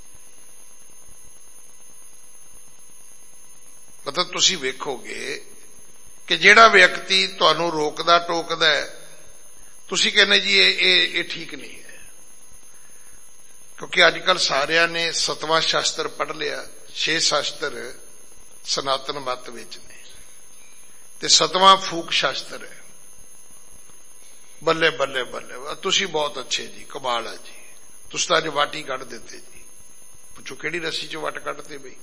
ਮਤਲਬ ਤੁਸੀਂ ਵੇਖੋਗੇ ਕਿ ਜਿਹੜਾ ਵਿਅਕਤੀ ਤੁਹਾਨੂੰ ਰੋਕਦਾ ਟੋਕਦਾ ਹੈ, ਤੁਸੀਂ ਕਹਿੰਦੇ ਜੀ ਇਹ ਠੀਕ ਨਹੀਂ ਹੈ। ਕਿਉਂਕਿ ਅੱਜ ਕੱਲ ਸਾਰਿਆਂ ਨੇ 7ਵਾਂ ਸ਼ਾਸਤਰ ਪੜ੍ਹ ਲਿਆ। 6 ਸ਼ਾਸਤਰ ਸਨਾਤਨ ਮਤ ਵਿੱਚ ਨੇ ਤੇ 7ਵਾਂ ਫੂਕ ਸ਼ਾਸਤਰ ਹੈ। ਬੱਲੇ ਬੱਲੇ ਬੱਲੇ, ਤੁਸੀਂ ਬਹੁਤ ਅੱਛੇ ਜੀ, ਕਮਾਲ ਹੈ ਜੀ, ਤੁਸੀਂ ਤਾਂ ਅੱਜ ਵਾਟ ਹੀ ਕੱਢ ਦਿੱਤੇ ਜੀ। ਪੁੱਛੋ ਕਿਹੜੀ ਰੱਸੀ ਚੋਂ ਵੱਟ ਕੱਢਦੇ ਬਈ?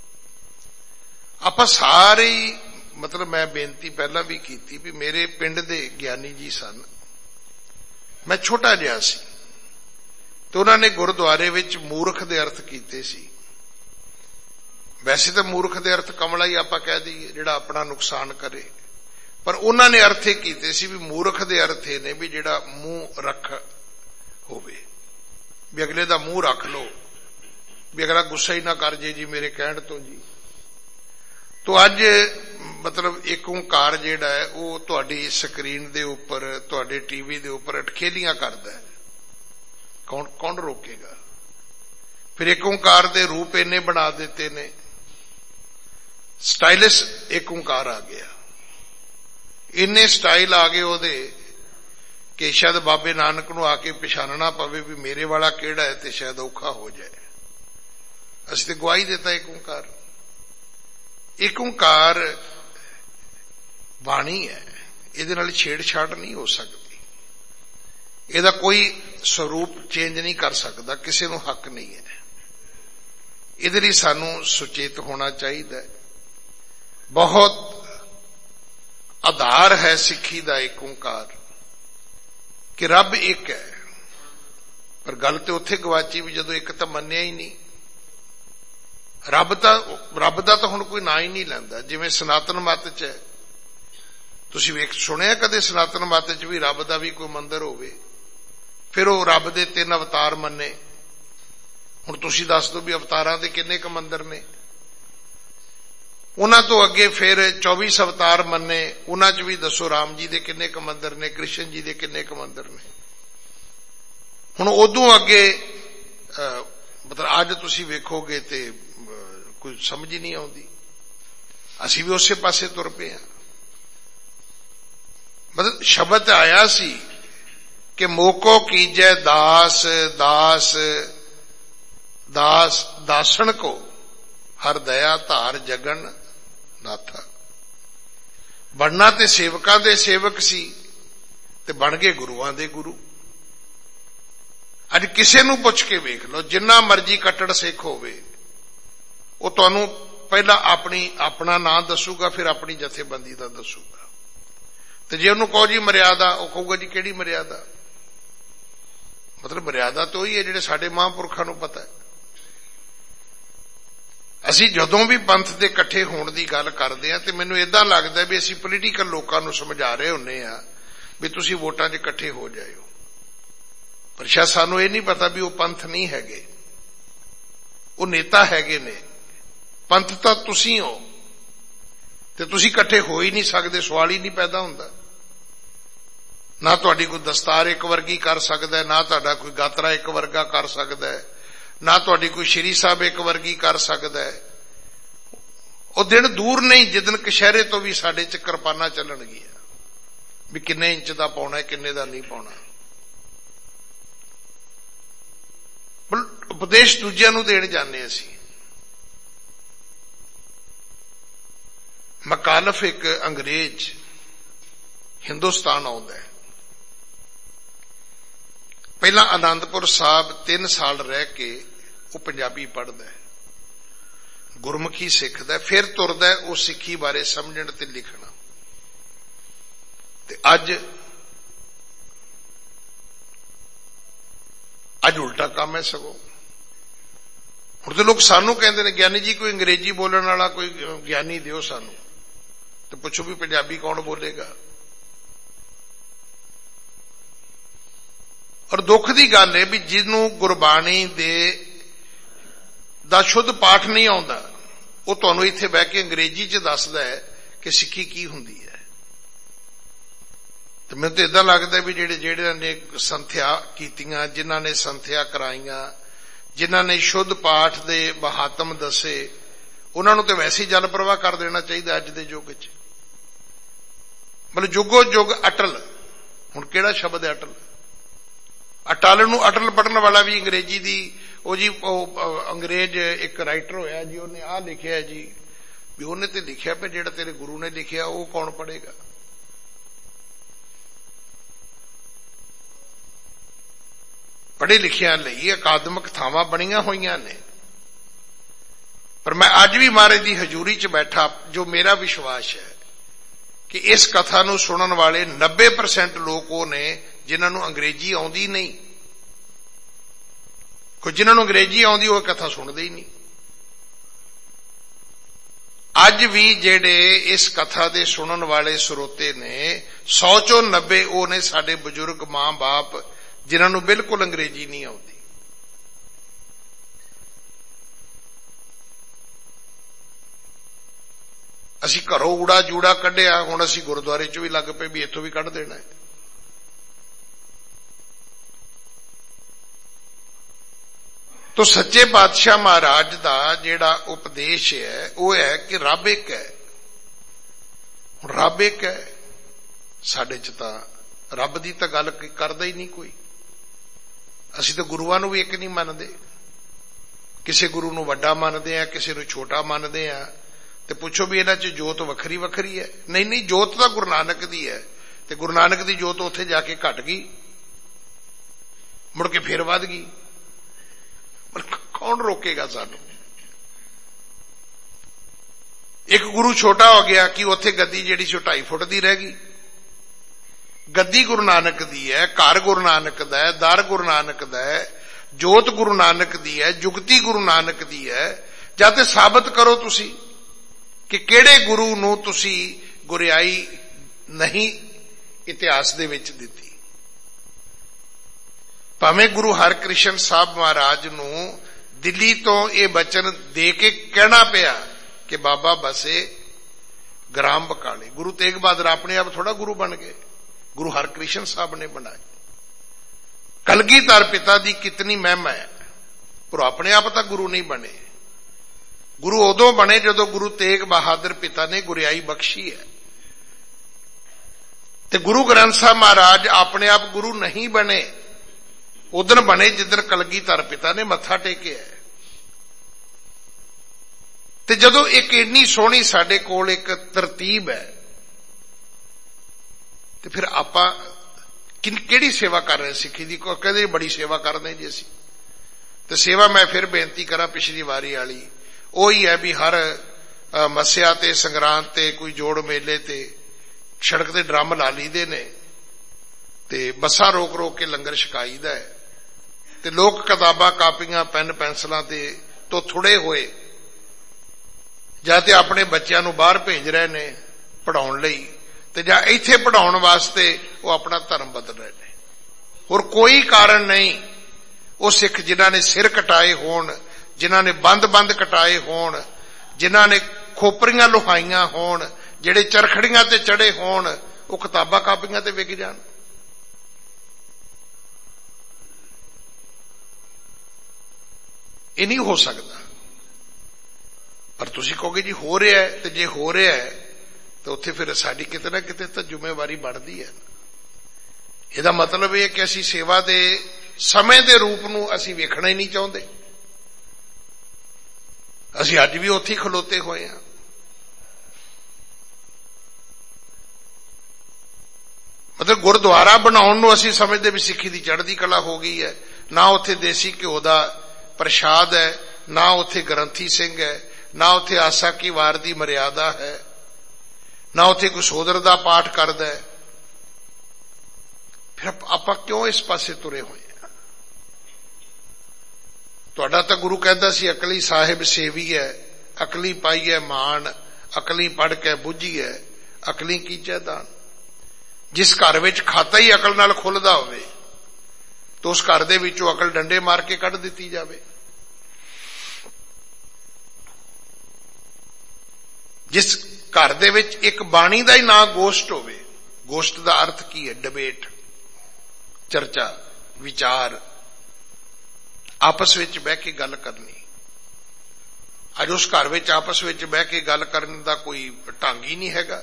ਆਪਾਂ ਸਾਰੇ ਹੀ, ਮਤਲਬ ਮੈਂ ਬੇਨਤੀ ਪਹਿਲਾਂ ਵੀ ਕੀਤੀ ਵੀ ਮੇਰੇ ਪਿੰਡ ਦੇ ਗਿਆਨੀ ਜੀ ਸਨ, ਮੈਂ ਛੋਟਾ ਜਿਹਾ ਸੀ ਤੇ ਉਹਨਾਂ ਨੇ ਗੁਰਦੁਆਰੇ ਵਿੱਚ ਮੂਰਖ ਦੇ ਅਰਥ ਕੀਤੇ ਸੀ। ਵੈਸੇ ਤਾਂ ਮੂਰਖ ਦੇ ਅਰਥ ਕਮਲਾ ਹੀ ਆਪਾਂ ਕਹਿ ਦਈਏ, ਜਿਹੜਾ ਆਪਣਾ ਨੁਕਸਾਨ ਕਰੇ, ਪਰ ਉਹਨਾਂ ਨੇ ਅਰਥ ਇਹ ਕੀਤੇ ਸੀ ਵੀ ਮੂਰਖ ਦੇ ਅਰਥ ਇਹ ਨੇ ਵੀ ਜਿਹੜਾ ਮੂੰਹ ਰੱਖ ਹੋਵੇ, ਵੀ ਅਗਲੇ ਦਾ ਮੂੰਹ ਰੱਖ ਲਓ, ਵੀ ਅਗਲਾ ਗੁੱਸਾ ਹੀ ਨਾ ਕਰ ਜੇ ਜੀ ਮੇਰੇ ਕਹਿਣ ਤੋਂ ਜੀ। ਤੋ ਅੱਜ ਮਤਲਬ ਇੱਕ ਓਂਕਾਰ ਜਿਹੜਾ ਹੈ ਉਹ ਤੁਹਾਡੀ ਸਕਰੀਨ ਦੇ ਉੱਪਰ, ਤੁਹਾਡੇ ਟੀਵੀ ਦੇ ਉੱਪਰ ਅਟਖੇਲੀਆਂ ਕਰਦਾ ਹੈ, ਕੌਣ ਰੋਕੇਗਾ? ਫਿਰ ਇੱਕ ਓਂਕਾਰ ਦੇ ਰੂਪ ਇੰਨੇ ਬਣਾ ਦਿੱਤੇ ਨੇ, ਸਟਾਈਲਿਸ਼ ਇੱਕ ਓਂਕਾਰ ਆ ਗਿਆ, ਇੰਨੇ ਸਟਾਈਲ ਆ ਗਏ ਉਹਦੇ ਕਿ ਸ਼ਾਇਦ ਬਾਬੇ ਨਾਨਕ ਨੂੰ ਆ ਕੇ ਪਛਾਣਨਾ ਪਵੇ ਵੀ ਮੇਰੇ ਵਾਲਾ ਕਿਹੜਾ ਹੈ ਤੇ ਸ਼ਾਇਦ ਔਖਾ ਹੋ ਜਾਏ। ਅਸੀਂ ਤੇ ਗਵਾਹੀ ਦਿੱਤਾ ਇੱਕ ਓਂਕਾਰ। ਇੱਕ ਓਂਕਾਰ ਬਾਣੀ ਹੈ, ਇਹਦੇ ਨਾਲ ਛੇੜਛਾੜ ਨਹੀਂ ਹੋ ਸਕਦੀ, ਇਹਦਾ ਕੋਈ ਸਰੂਪ ਚੇਂਜ ਨਹੀਂ ਕਰ ਸਕਦਾ, ਕਿਸੇ ਨੂੰ ਹੱਕ ਨਹੀਂ ਹੈ। ਇਹਦੇ ਲਈ ਸਾਨੂੰ ਸੁਚੇਤ ਹੋਣਾ ਚਾਹੀਦਾ ਹੈ। ਬਹੁਤ ਆਧਾਰ ਹੈ ਸਿੱਖੀ ਦਾ ਇੱਕ ਓਂਕਾਰ ਕਿ ਰੱਬ ਇੱਕ ਹੈ, ਪਰ ਗੱਲ ਤੇ ਉੱਥੇ ਗਵਾਚੀ ਵੀ ਜਦੋਂ ਇੱਕ ਤਾਂ ਮੰਨਿਆ ਹੀ ਨਹੀਂ। ਰੱਬ ਦਾ ਤਾਂ ਹੁਣ ਕੋਈ ਨਾਂ ਹੀ ਨਹੀਂ ਲੈਂਦਾ। ਜਿਵੇਂ ਸਨਾਤਨ ਮਤ ਚ ਹੈ, ਤੁਸੀਂ ਸੁਣਿਆ ਕਦੇ ਸਨਾਤਨ ਮਤ ਚ ਵੀ ਰੱਬ ਦਾ ਵੀ ਕੋਈ ਮੰਦਿਰ ਹੋਵੇ? ਫਿਰ ਉਹ ਰੱਬ ਦੇ 3 ਅਵਤਾਰ ਮੰਨੇ। ਹੁਣ ਤੁਸੀਂ ਦੱਸ ਦਿਓ ਵੀ ਅਵਤਾਰਾਂ ਦੇ ਕਿੰਨੇ ਕੁ ਮੰਦਿਰ ਨੇ? ਉਹਨਾਂ ਤੋਂ ਅੱਗੇ ਫਿਰ 24 ਅਵਤਾਰ ਮੰਨੇ, ਉਹਨਾਂ ਚ ਵੀ ਦੱਸੋ ਰਾਮ ਜੀ ਦੇ ਕਿੰਨੇ ਕੁ ਮੰਦਿਰ ਨੇ, ਕ੍ਰਿਸ਼ਨ ਜੀ ਦੇ ਕਿੰਨੇ ਕੁ ਮੰਦਿਰ ਨੇ? ਹੁਣ ਉਦੋਂ ਅੱਗੇ ਮਤਲਬ ਅੱਜ ਤੁਸੀਂ ਵੇਖੋਗੇ ਤੇ ਕੋਈ ਸਮਝ ਹੀ ਨਹੀਂ ਆਉਂਦੀ। ਅਸੀਂ ਵੀ ਉਸੇ ਪਾਸੇ ਤੁਰ ਪਏ ਹਾਂ। ਮਤਲਬ ਸ਼ਬਦ ਆਇਆ ਸੀ ਕਿ ਮੋਕੋ ਕੀਜੈ ਦਾਸ ਦਾਸ ਦਾਸ ਦਾਸਣ ਕੋ ਹਰ ਦਇਆ ਧਾਰ ਜਗਨ ਨਾਥਾ। ਬਣਨਾ ਤੇ ਸੇਵਕਾਂ ਦੇ ਸੇਵਕ ਸੀ ਤੇ ਬਣ ਗਏ ਗੁਰੂਆਂ ਦੇ ਗੁਰੂ। ਅੱਜ ਕਿਸੇ ਨੂੰ ਪੁੱਛ ਕੇ ਵੇਖ ਲਓ, ਜਿੰਨਾ ਮਰਜ਼ੀ ਕੱਟੜ ਸਿੱਖ ਹੋਵੇ, ਉਹ ਤੁਹਾਨੂੰ ਪਹਿਲਾਂ ਆਪਣਾ ਨਾਂ ਦੱਸੂਗਾ, ਫਿਰ ਆਪਣੀ ਜਥੇਬੰਦੀ ਦਾ ਦੱਸੂਗਾ। ਤੇ ਜੇ ਉਹਨੂੰ ਕਹੋ ਜੀ ਮਰਿਆਦਾ, ਉਹ ਕਹੂਗਾ ਜੀ ਕਿਹੜੀ ਮਰਿਆਦਾ? ਮਤਲਬ ਮਰਿਆਦਾ ਤਾਂ ਉਹੀ ਹੈ ਜਿਹੜੇ ਸਾਡੇ ਮਹਾਂਪੁਰਖਾਂ ਨੂੰ ਪਤਾ ਹੈ। ਅਸੀਂ ਜਦੋਂ ਵੀ ਪੰਥ ਦੇ ਇਕੱਠੇ ਹੋਣ ਦੀ ਗੱਲ ਕਰਦੇ ਹਾਂ ਤੇ ਮੈਨੂੰ ਏਦਾਂ ਲੱਗਦਾ ਵੀ ਅਸੀਂ ਪੋਲੀਟੀਕਲ ਲੋਕਾਂ ਨੂੰ ਸਮਝਾ ਰਹੇ ਹੁੰਦੇ ਆ ਵੀ ਤੁਸੀਂ ਵੋਟਾਂ 'ਚ ਇਕੱਠੇ ਹੋ ਜਾਇਓ, ਪਰ ਸ਼ਾਇਦ ਸਾਨੂੰ ਇਹ ਨਹੀਂ ਪਤਾ ਵੀ ਉਹ ਪੰਥ ਨਹੀਂ ਹੈਗੇ, ਉਹ ਨੇਤਾ ਹੈਗੇ ਨੇ। ਪੰਥ ਤਾਂ ਤੁਸੀਂ ਹੋ ਤੇ ਤੁਸੀਂ ਇਕੱਠੇ ਹੋ ਹੀ ਨਹੀਂ ਸਕਦੇ, ਸਵਾਲ ਹੀ ਨਹੀਂ ਪੈਦਾ ਹੁੰਦਾ। ਨਾ ਤੁਹਾਡੀ ਕੋਈ ਦਸਤਾਰ ਇੱਕ ਵਰਗੀ ਕਰ ਸਕਦਾ, ਨਾ ਤੁਹਾਡਾ ਕੋਈ ਗਾਤਰਾ ਇੱਕ ਵਰਗਾ ਕਰ ਸਕਦਾ ਹੈ, ਨਾ ਤੁਹਾਡੀ ਕੋਈ ਸ਼੍ਰੀ ਸਾਹਿਬ ਇੱਕ ਵਰਗੀ ਕਰ ਸਕਦਾ ਹੈ। ਉਹ ਦਿਨ ਦੂਰ ਨਹੀਂ ਜਿੱਦਣ ਕਸ਼ਹਿਰੇ ਤੋਂ ਵੀ ਸਾਡੇ 'ਚ ਕਿਰਪਾਨਾਂ ਚੱਲਣਗੀਆਂ ਵੀ ਕਿੰਨੇ ਇੰਚ ਦਾ ਪਾਉਣਾ, ਕਿੰਨੇ ਦਾ ਨਹੀਂ ਪਾਉਣਾ। ਉਪਦੇਸ਼ ਦੂਜਿਆਂ ਨੂੰ ਦੇਣ ਜਾਂਦੇ ਅਸੀਂ। ਮਕਾਲਫ ਇੱਕ ਅੰਗਰੇਜ਼ ਹਿੰਦੁਸਤਾਨ ਆਉਂਦਾ ਹੈ, ਪਹਿਲਾਂ ਆਨੰਦਪੁਰ ਸਾਹਿਬ 3 ਸਾਲ ਰਹਿ ਕੇ ਉਹ ਪੰਜਾਬੀ ਪੜ੍ਹਦਾ ਹੈ, ਗੁਰਮੁਖੀ ਸਿੱਖਦਾ, ਫਿਰ ਤੁਰਦਾ ਉਹ ਸਿੱਖੀ ਬਾਰੇ ਸਮਝਣ ਤੇ ਲਿਖਣਾ। ਤੇ ਅੱਜ ਉਲਟਾ ਕੰਮ ਹੈ ਸਗੋਂ। ਹੁਣ ਤੇ ਲੋਕ ਸਾਨੂੰ ਕਹਿੰਦੇ ਨੇ ਗਿਆਨੀ ਜੀ ਕੋਈ ਅੰਗਰੇਜ਼ੀ ਬੋਲਣ ਵਾਲਾ ਕੋਈ ਗਿਆਨੀ ਦਿਓ ਸਾਨੂੰ, ਤੇ ਪੁੱਛੋ ਵੀ ਪੰਜਾਬੀ ਕੌਣ ਬੋਲੇਗਾ। ਔਰ ਦੁੱਖ ਦੀ ਗੱਲ ਹੈ ਵੀ ਜਿਹਨੂੰ ਗੁਰਬਾਣੀ ਦਾ ਸ਼ੁੱਧ ਪਾਠ ਨਹੀਂ ਆਉਂਦਾ, ਉਹ ਤੁਹਾਨੂੰ ਇੱਥੇ ਬਹਿ ਕੇ ਅੰਗਰੇਜ਼ੀ 'ਚ ਦੱਸਦਾ ਹੈ ਕਿ ਸਿੱਖੀ ਕੀ ਹੁੰਦੀ ਹੈ। ਤੇ ਮੈਨੂੰ ਤਾਂ ਏਦਾਂ ਲੱਗਦਾ ਵੀ ਜਿਹੜੇ ਨੇ ਸੰਥਿਆ ਕੀਤੀਆਂ, ਜਿਨ੍ਹਾਂ ਨੇ ਸੰਥਿਆ ਕਰਾਈਆਂ, ਜਿਨ੍ਹਾਂ ਨੇ ਸ਼ੁੱਧ ਪਾਠ ਦੇ ਮਹਾਤਮ ਦੱਸੇ, ਉਹਨਾਂ ਨੂੰ ਤਾਂ ਵੈਸੇ ਹੀ ਜਲ ਪ੍ਰਵਾਹ ਕਰ ਦੇਣਾ ਚਾਹੀਦਾ ਅੱਜ ਦੇ ਯੁੱਗ 'ਚ। ਮਤਲਬ ਜੁਗੋ ਜੁਗ ਅਟਲ। ਹੁਣ ਕਿਹੜਾ ਸ਼ਬਦ ਹੈ ਅਟਲ? ਅਟਲ ਨੂੰ ਅਟਲ ਪੜਨ ਵਾਲਾ ਵੀ ਅੰਗਰੇਜ਼ੀ ਦੀ ਉਹ ਜੀ ਉਹ ਅੰਗਰੇਜ਼ ਇੱਕ ਰਾਈਟਰ ਹੋਇਆ ਜੀ, ਉਹਨੇ ਆਹ ਲਿਖਿਆ ਜੀ, ਵੀ ਉਹਨੇ ਤੇ ਲਿਖਿਆ ਵੀ ਜਿਹੜਾ ਤੇਰੇ ਗੁਰੂ ਨੇ ਲਿਖਿਆ ਉਹ ਕੌਣ ਪੜ੍ਹੇਗਾ। ਪੜ੍ਹੇ ਲਿਖਿਆਂ ਲਈ ਅਕਾਦਮਿਕ ਥਾਵਾਂ ਬਣੀਆਂ ਹੋਈਆਂ ਨੇ, ਪਰ ਮੈਂ ਅੱਜ ਵੀ ਮਹਾਰਾਜ ਦੀ ਹਜ਼ੂਰੀ 'ਚ ਬੈਠਾ, ਜੋ ਮੇਰਾ ਵਿਸ਼ਵਾਸ ਹੈ ਕਿ ਇਸ ਕਥਾ ਨੂੰ ਸੁਣਨ ਵਾਲੇ 90% ਲੋਕ ਉਹ ਨੇ ਜਿਨ੍ਹਾਂ ਨੂੰ ਅੰਗਰੇਜ਼ੀ ਆਉਂਦੀ ਨਹੀਂ। ਕੋਈ ਜਿਨ੍ਹਾਂ ਨੂੰ ਅੰਗਰੇਜ਼ੀ ਆਉਂਦੀ ਉਹ ਕਥਾ ਸੁਣਦੇ ਹੀ ਨਹੀਂ। ਅੱਜ ਵੀ ਜਿਹੜੇ ਇਸ ਕਥਾ ਦੇ ਸੁਣਨ ਵਾਲੇ ਸਰੋਤੇ ਨੇ 100 ਚੋਂ 90 ਉਹ ਨੇ ਸਾਡੇ ਬਜ਼ੁਰਗ ਮਾਂ ਬਾਪ ਜਿਨ੍ਹਾਂ ਨੂੰ ਬਿਲਕੁਲ ਅੰਗਰੇਜ਼ੀ ਨਹੀਂ ਆਉਂਦੀ। ਅਸੀਂ ਘਰੋਂ ਊੜਾ ਜੂੜਾ ਕੱਢਿਆ, ਹੁਣ ਅਸੀਂ ਗੁਰਦੁਆਰੇ 'ਚ ਵੀ ਲੱਗ ਪਏ ਵੀ ਇੱਥੋਂ ਵੀ ਕੱਢ ਦੇਣਾ ਹੈ। ਤੋ ਸੱਚੇ ਪਾਤਸ਼ਾਹ ਮਹਾਰਾਜ ਦਾ ਜਿਹੜਾ ਉਪਦੇਸ਼ ਹੈ ਉਹ ਹੈ ਕਿ ਰੱਬ ਇੱਕ ਹੈ। ਹੁਣ ਰੱਬ ਇੱਕ ਹੈ, ਸਾਡੇ 'ਚ ਤਾਂ ਰੱਬ ਦੀ ਤਾਂ ਗੱਲ ਕਰਦਾ ਹੀ ਨਹੀਂ ਕੋਈ। ਅਸੀਂ ਤਾਂ ਗੁਰੂਆਂ ਨੂੰ ਵੀ ਇੱਕ ਨਹੀਂ ਮੰਨਦੇ, ਕਿਸੇ ਗੁਰੂ ਨੂੰ ਵੱਡਾ ਮੰਨਦੇ ਆ, ਕਿਸੇ ਨੂੰ ਛੋਟਾ ਮੰਨਦੇ ਆ। ਤੇ ਪੁੱਛੋ ਵੀ ਇਹਨਾਂ 'ਚ ਜੋਤ ਵੱਖਰੀ ਵੱਖਰੀ ਹੈ? ਨਹੀਂ ਨਹੀਂ, ਜੋਤ ਤਾਂ ਗੁਰੂ ਨਾਨਕ ਦੀ ਹੈ, ਤੇ ਗੁਰੂ ਨਾਨਕ ਦੀ ਜੋਤ ਉੱਥੇ ਜਾ ਕੇ ਘਟ ਗਈ, ਮੁੜ ਕੇ ਫੇਰ ਵੱਧ ਗਈ। ਕੌਣ ਰੋਕੇਗਾ ਸਾਨੂੰ? ਇੱਕ ਗੁਰੂ ਛੋਟਾ ਹੋ ਗਿਆ ਕਿ ਉੱਥੇ ਗੱਦੀ ਜਿਹੜੀ ਸੀ 2.5 ਫੁੱਟ ਦੀ ਰਹਿ ਗਈ। ਗੱਦੀ ਗੁਰੂ ਨਾਨਕ ਦੀ ਹੈ, ਘਰ ਗੁਰੂ ਨਾਨਕ ਦਾ ਹੈ, ਦਰ ਗੁਰੂ ਨਾਨਕ ਦਾ ਹੈ, ਜੋਤ ਗੁਰੂ ਨਾਨਕ ਦੀ ਹੈ, ਜੁਗਤੀ ਗੁਰੂ ਨਾਨਕ ਦੀ ਹੈ। ਜਾਂ ਤੇ ਸਾਬਤ ਕਰੋ ਤੁਸੀਂ ਕਿ ਕਿਹੜੇ ਗੁਰੂ ਨੂੰ ਤੁਸੀਂ ਗੁਰਿਆਈ ਨਹੀਂ ਇਤਿਹਾਸ ਦੇ ਵਿੱਚ ਦਿੱਤੀ। ਭਾਵੇਂ ਗੁਰੂ ਹਰਕ੍ਰਿਸ਼ਨ ਸਾਹਿਬ ਮਹਾਰਾਜ ਨੂੰ ਦਿੱਲੀ ਤੋਂ ਇਹ ਬਚਨ ਦੇ ਕੇ ਕਹਿਣਾ ਪਿਆ ਕਿ ਬਾਬਾ ਬਸੇ ਗ੍ਰਾਮ ਬਕਾਲੇ। ਗੁਰੂ ਤੇਗ ਬਹਾਦਰ ਆਪਣੇ ਆਪ ਥੋੜਾ ਗੁਰੂ ਬਣ ਗਏ, ਗੁਰੂ ਹਰਕ੍ਰਿਸ਼ਨ ਸਾਹਿਬ ਨੇ ਬਣਾਏ। ਕਲਗੀਧਰ ਪਿਤਾ ਦੀ ਕਿਤਨੀ ਮਹਿਮਾ ਹੈ, ਪਰ ਆਪਣੇ ਆਪ ਤਾਂ ਗੁਰੂ ਨਹੀਂ ਬਣੇ। ਗੁਰੂ ਉਦੋਂ ਬਣੇ ਜਦੋਂ ਗੁਰੂ ਤੇਗ ਬਹਾਦਰ ਪਿਤਾ ਨੇ ਗੁਰਿਆਈ ਬਖਸ਼ੀ ਹੈ। ਤੇ ਗੁਰੂ ਗ੍ਰੰਥ ਸਾਹਿਬ ਮਹਾਰਾਜ ਆਪਣੇ ਆਪ ਗੁਰੂ ਨਹੀਂ ਬਣੇ, ਉਦਣ ਬਣੇ ਜਿੱਦਣ ਕਲਗੀਧਰ ਪਿਤਾ ਨੇ ਮੱਥਾ ਟੇਕਿਆ। ਤੇ ਜਦੋਂ ਇੱਕ ਇੰਨੀ ਸੋਹਣੀ ਸਾਡੇ ਕੋਲ ਇੱਕ ਤਰਤੀਬ ਹੈ, ਤੇ ਫਿਰ ਆਪਾਂ ਕਿਹੜੀ ਸੇਵਾ ਕਰ ਰਹੇ ਸਿੱਖੀ ਦੀ? ਕਹਿੰਦੇ ਬੜੀ ਸੇਵਾ ਕਰਦੇ ਜੀ ਅਸੀਂ। ਤੇ ਸੇਵਾ ਮੈਂ ਫਿਰ ਬੇਨਤੀ ਕਰਾਂ ਪਿਛਲੀ ਵਾਰੀ ਵਾਲੀ ਉਹੀ ਹੈ ਵੀ ਹਰ ਮੱਸਿਆ ਤੇ ਸੰਗਰਾਂਦ ਤੇ ਕੋਈ ਜੋੜ ਮੇਲੇ ਤੇ ਸੜਕ ਤੇ ਡਰਮ ਲਾ ਲਈਦੇ ਨੇ, ਤੇ ਬੱਸਾਂ ਰੋਕ ਰੋਕ ਕੇ ਲੰਗਰ ਛਕਾਈਦਾ ਹੈ। ਤੇ ਲੋਕ ਕਿਤਾਬਾਂ ਕਾਪੀਆਂ ਪੈਨ ਪੈਨਸਲਾਂ ਤੇ ਤੋਂ ਥੁੜੇ ਹੋਏ ਜਾਂ ਤੇ ਆਪਣੇ ਬੱਚਿਆਂ ਨੂੰ ਬਾਹਰ ਭੇਜ ਰਹੇ ਨੇ ਪੜ੍ਹਾਉਣ ਲਈ, ਤੇ ਜਾਂ ਇੱਥੇ ਪੜ੍ਹਾਉਣ ਵਾਸਤੇ ਉਹ ਆਪਣਾ ਧਰਮ ਬਦਲ ਰਹੇ ਨੇ। ਹੋਰ ਕੋਈ ਕਾਰਨ ਨਹੀਂ। ਉਹ ਸਿੱਖ ਜਿਨ੍ਹਾਂ ਨੇ ਸਿਰ ਕਟਾਏ ਹੋਣ, ਜਿਨ੍ਹਾਂ ਨੇ ਬੰਦ ਕਟਾਏ ਹੋਣ, ਜਿਨ੍ਹਾਂ ਨੇ ਖੋਪਰੀਆਂ ਲੁਹਾਈਆਂ ਹੋਣ, ਜਿਹੜੇ ਚਰਖੜੀਆਂ ਤੇ ਚੜੇ ਹੋਣ, ਉਹ ਕਿਤਾਬਾਂ ਕਾਪੀਆਂ ਤੇ ਵਿਕ ਜਾਣ। ਇਹ ਨਹੀਂ ਹੋ ਸਕਦਾ। ਪਰ ਤੁਸੀਂ ਕਹੋਗੇ ਜੀ ਹੋ ਰਿਹਾ ਹੈ, ਤੇ ਜੇ ਹੋ ਰਿਹਾ ਹੈ ਤਾਂ ਉੱਥੇ ਫਿਰ ਸਾਡੀ ਕਿਤੇ ਨਾ ਕਿਤੇ ਤਾਂ ਜ਼ਿੰਮੇਵਾਰੀ ਬਣਦੀ ਹੈ। ਇਹਦਾ ਮਤਲਬ ਇਹ ਹੈ ਕਿ ਅਸੀਂ ਸੇਵਾ ਦੇ ਸਮੇਂ ਦੇ ਰੂਪ ਨੂੰ ਅਸੀਂ ਵੇਖਣਾ ਹੀ ਨਹੀਂ ਚਾਹੁੰਦੇ। ਅਸੀਂ ਅੱਜ ਵੀ ਉੱਥੇ ਹੀ ਖਲੋਤੇ ਹੋਏ ਹਾਂ। ਮਤਲਬ ਗੁਰਦੁਆਰਾ ਬਣਾਉਣ ਨੂੰ ਅਸੀਂ ਸਮਝਦੇ ਵੀ ਸਿੱਖੀ ਦੀ ਚੜ੍ਹਦੀ ਕਲਾ ਹੋ ਗਈ ਹੈ। ਨਾ ਉੱਥੇ ਦੇਸੀ ਘਿਓ ਦਾ ਪ੍ਰਸ਼ਾਦ ਹੈ, ਨਾ ਉੱਥੇ ਗ੍ਰੰਥੀ ਸਿੰਘ ਹੈ, ਨਾ ਉੱਥੇ ਆਸਾ ਕੀ ਵਾਰ ਦੀ ਮਰਿਆਦਾ ਹੈ, ਨਾ ਉੱਥੇ ਕੋਈ ਸੋਦਰ ਦਾ ਪਾਠ ਕਰਦਾ ਹੈ। ਫਿਰ ਆਪਾਂ ਕਿਉਂ ਇਸ ਪਾਸੇ ਤੁਰੇ ਹੋਏ ਹਾਂ? ਤੁਹਾਡਾ ਤਾਂ ਗੁਰੂ ਕਹਿੰਦਾ ਸੀ ਅਕਲੀ ਸਾਹਿਬ ਸੇਵੀ ਹੈ, ਅਕਲੀ ਪਾਈ ਹੈ ਮਾਣ, ਅਕਲੀ ਪੜ ਕੇ ਬੁੱਝੀ ਹੈ, ਅਕਲੀ ਕੀਚੈ ਦਾਨ। ਜਿਸ ਘਰ ਵਿੱਚ ਖਾਤਾ ਹੀ ਅਕਲ ਨਾਲ ਖੁੱਲਦਾ ਹੋਵੇ ਤਾਂ ਉਸ ਘਰ ਦੇ ਵਿੱਚੋਂ ਅਕਲ ਡੰਡੇ ਮਾਰ ਕੇ ਕੱਢ ਦਿੱਤੀ ਜਾਵੇ। ਜਿਸ ਘਰ ਦੇ ਵਿੱਚ ਇੱਕ ਬਾਣੀ ਦਾ ਹੀ ਨਾਂ ਗੋਸ਼ਟ ਹੋਵੇ, ਗੋਸ਼ਟ ਦਾ ਅਰਥ ਕੀ ਹੈ? ਡਿਬੇਟ, ਚਰਚਾ, ਵਿਚਾਰ, ਆਪਸ ਵਿੱਚ ਬਹਿ ਕੇ ਗੱਲ ਕਰਨੀ। ਅੱਜ ਉਸ ਘਰ ਵਿੱਚ ਆਪਸ ਵਿੱਚ ਬਹਿ ਕੇ ਗੱਲ ਕਰਨ ਦਾ ਕੋਈ ਢੰਗ ਹੀ ਨਹੀਂ ਹੈਗਾ।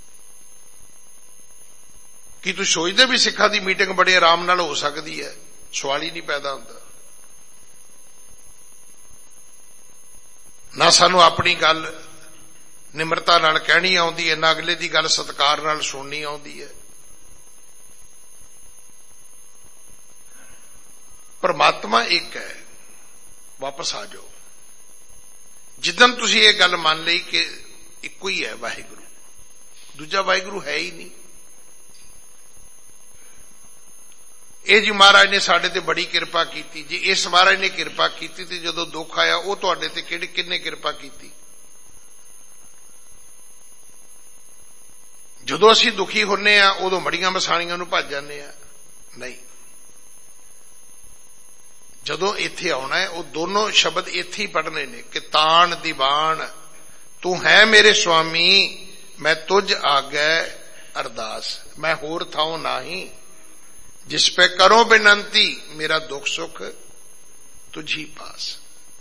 ਕੀ ਤੁਸੀਂ ਸੋਚਦੇ ਵੀ ਸਿੱਖਾਂ ਦੀ ਮੀਟਿੰਗ ਬੜੇ ਆਰਾਮ ਨਾਲ ਹੋ ਸਕਦੀ ਹੈ? ਸਵਾਲ ਹੀ ਨਹੀਂ ਪੈਦਾ ਹੁੰਦਾ। ਨਾ ਸਾਨੂੰ ਆਪਣੀ ਗੱਲ ਨਿਮਰਤਾ ਨਾਲ ਕਹਿਣੀ ਆਉਂਦੀ ਹੈ, ਨਾ ਅਗਲੇ ਦੀ ਗੱਲ ਸਤਿਕਾਰ ਨਾਲ ਸੁਣਨੀ ਆਉਂਦੀ ਹੈ। ਪਰਮਾਤਮਾ ਇੱਕ ਹੈ। ਵਾਪਸ ਆ ਜਾਓ। ਜਿੱਦਣ ਤੁਸੀਂ ਇਹ ਗੱਲ ਮੰਨ ਲਈ ਕਿ ਇੱਕੋ ਹੀ ਹੈ ਵਾਹਿਗੁਰੂ, ਦੂਜਾ ਵਾਹਿਗੁਰੂ ਹੈ ਹੀ ਨਹੀਂ। ਇਹ ਜੀ ਮਹਾਰਾਜ ਨੇ ਸਾਡੇ ਤੇ ਬੜੀ ਕਿਰਪਾ ਕੀਤੀ। ਜੀ ਇਸ ਮਹਾਰਾਜ ਨੇ ਕਿਰਪਾ ਕੀਤੀ ਤੇ ਜਦੋਂ ਦੁੱਖ ਆਇਆ ਉਹ ਤੁਹਾਡੇ ਤੇ ਕਿੰਨੇ ਕਿਰਪਾ ਕੀਤੀ। ਜਦੋਂ ਅਸੀਂ ਦੁਖੀ ਹੁੰਨੇ ਆ ਉਦੋਂ ਮੜੀਆਂ ਮਸਾਣੀਆਂ ਨੂੰ ਭੱਜ ਜਾਂਦੇ ਆ। ਨਹੀਂ, ਜਦੋਂ ਇੱਥੇ ਆਉਣਾ ਹੈ ਉਹ ਦੋਨੋਂ ਸ਼ਬਦ ਇੱਥੇ ਹੀ ਪੜ੍ਹਨੇ ਨੇ ਕਿ ਤਾਣ ਦੀਵਾਨ ਤੂੰ ਹੈ ਮੇਰੇ ਸੁਆਮੀ, ਮੈਂ ਤੁਝ ਆਗੈ ਅਰਦਾਸ, ਮੈਂ ਹੋਰ ਥਾਉ ਨਾਹੀ, ਜਿਸ ਪੈ ਕਰੋ ਬੇਨੰਤੀ, ਮੇਰਾ ਦੁੱਖ ਸੁੱਖ ਤੁਝੀ ਪਾਸ।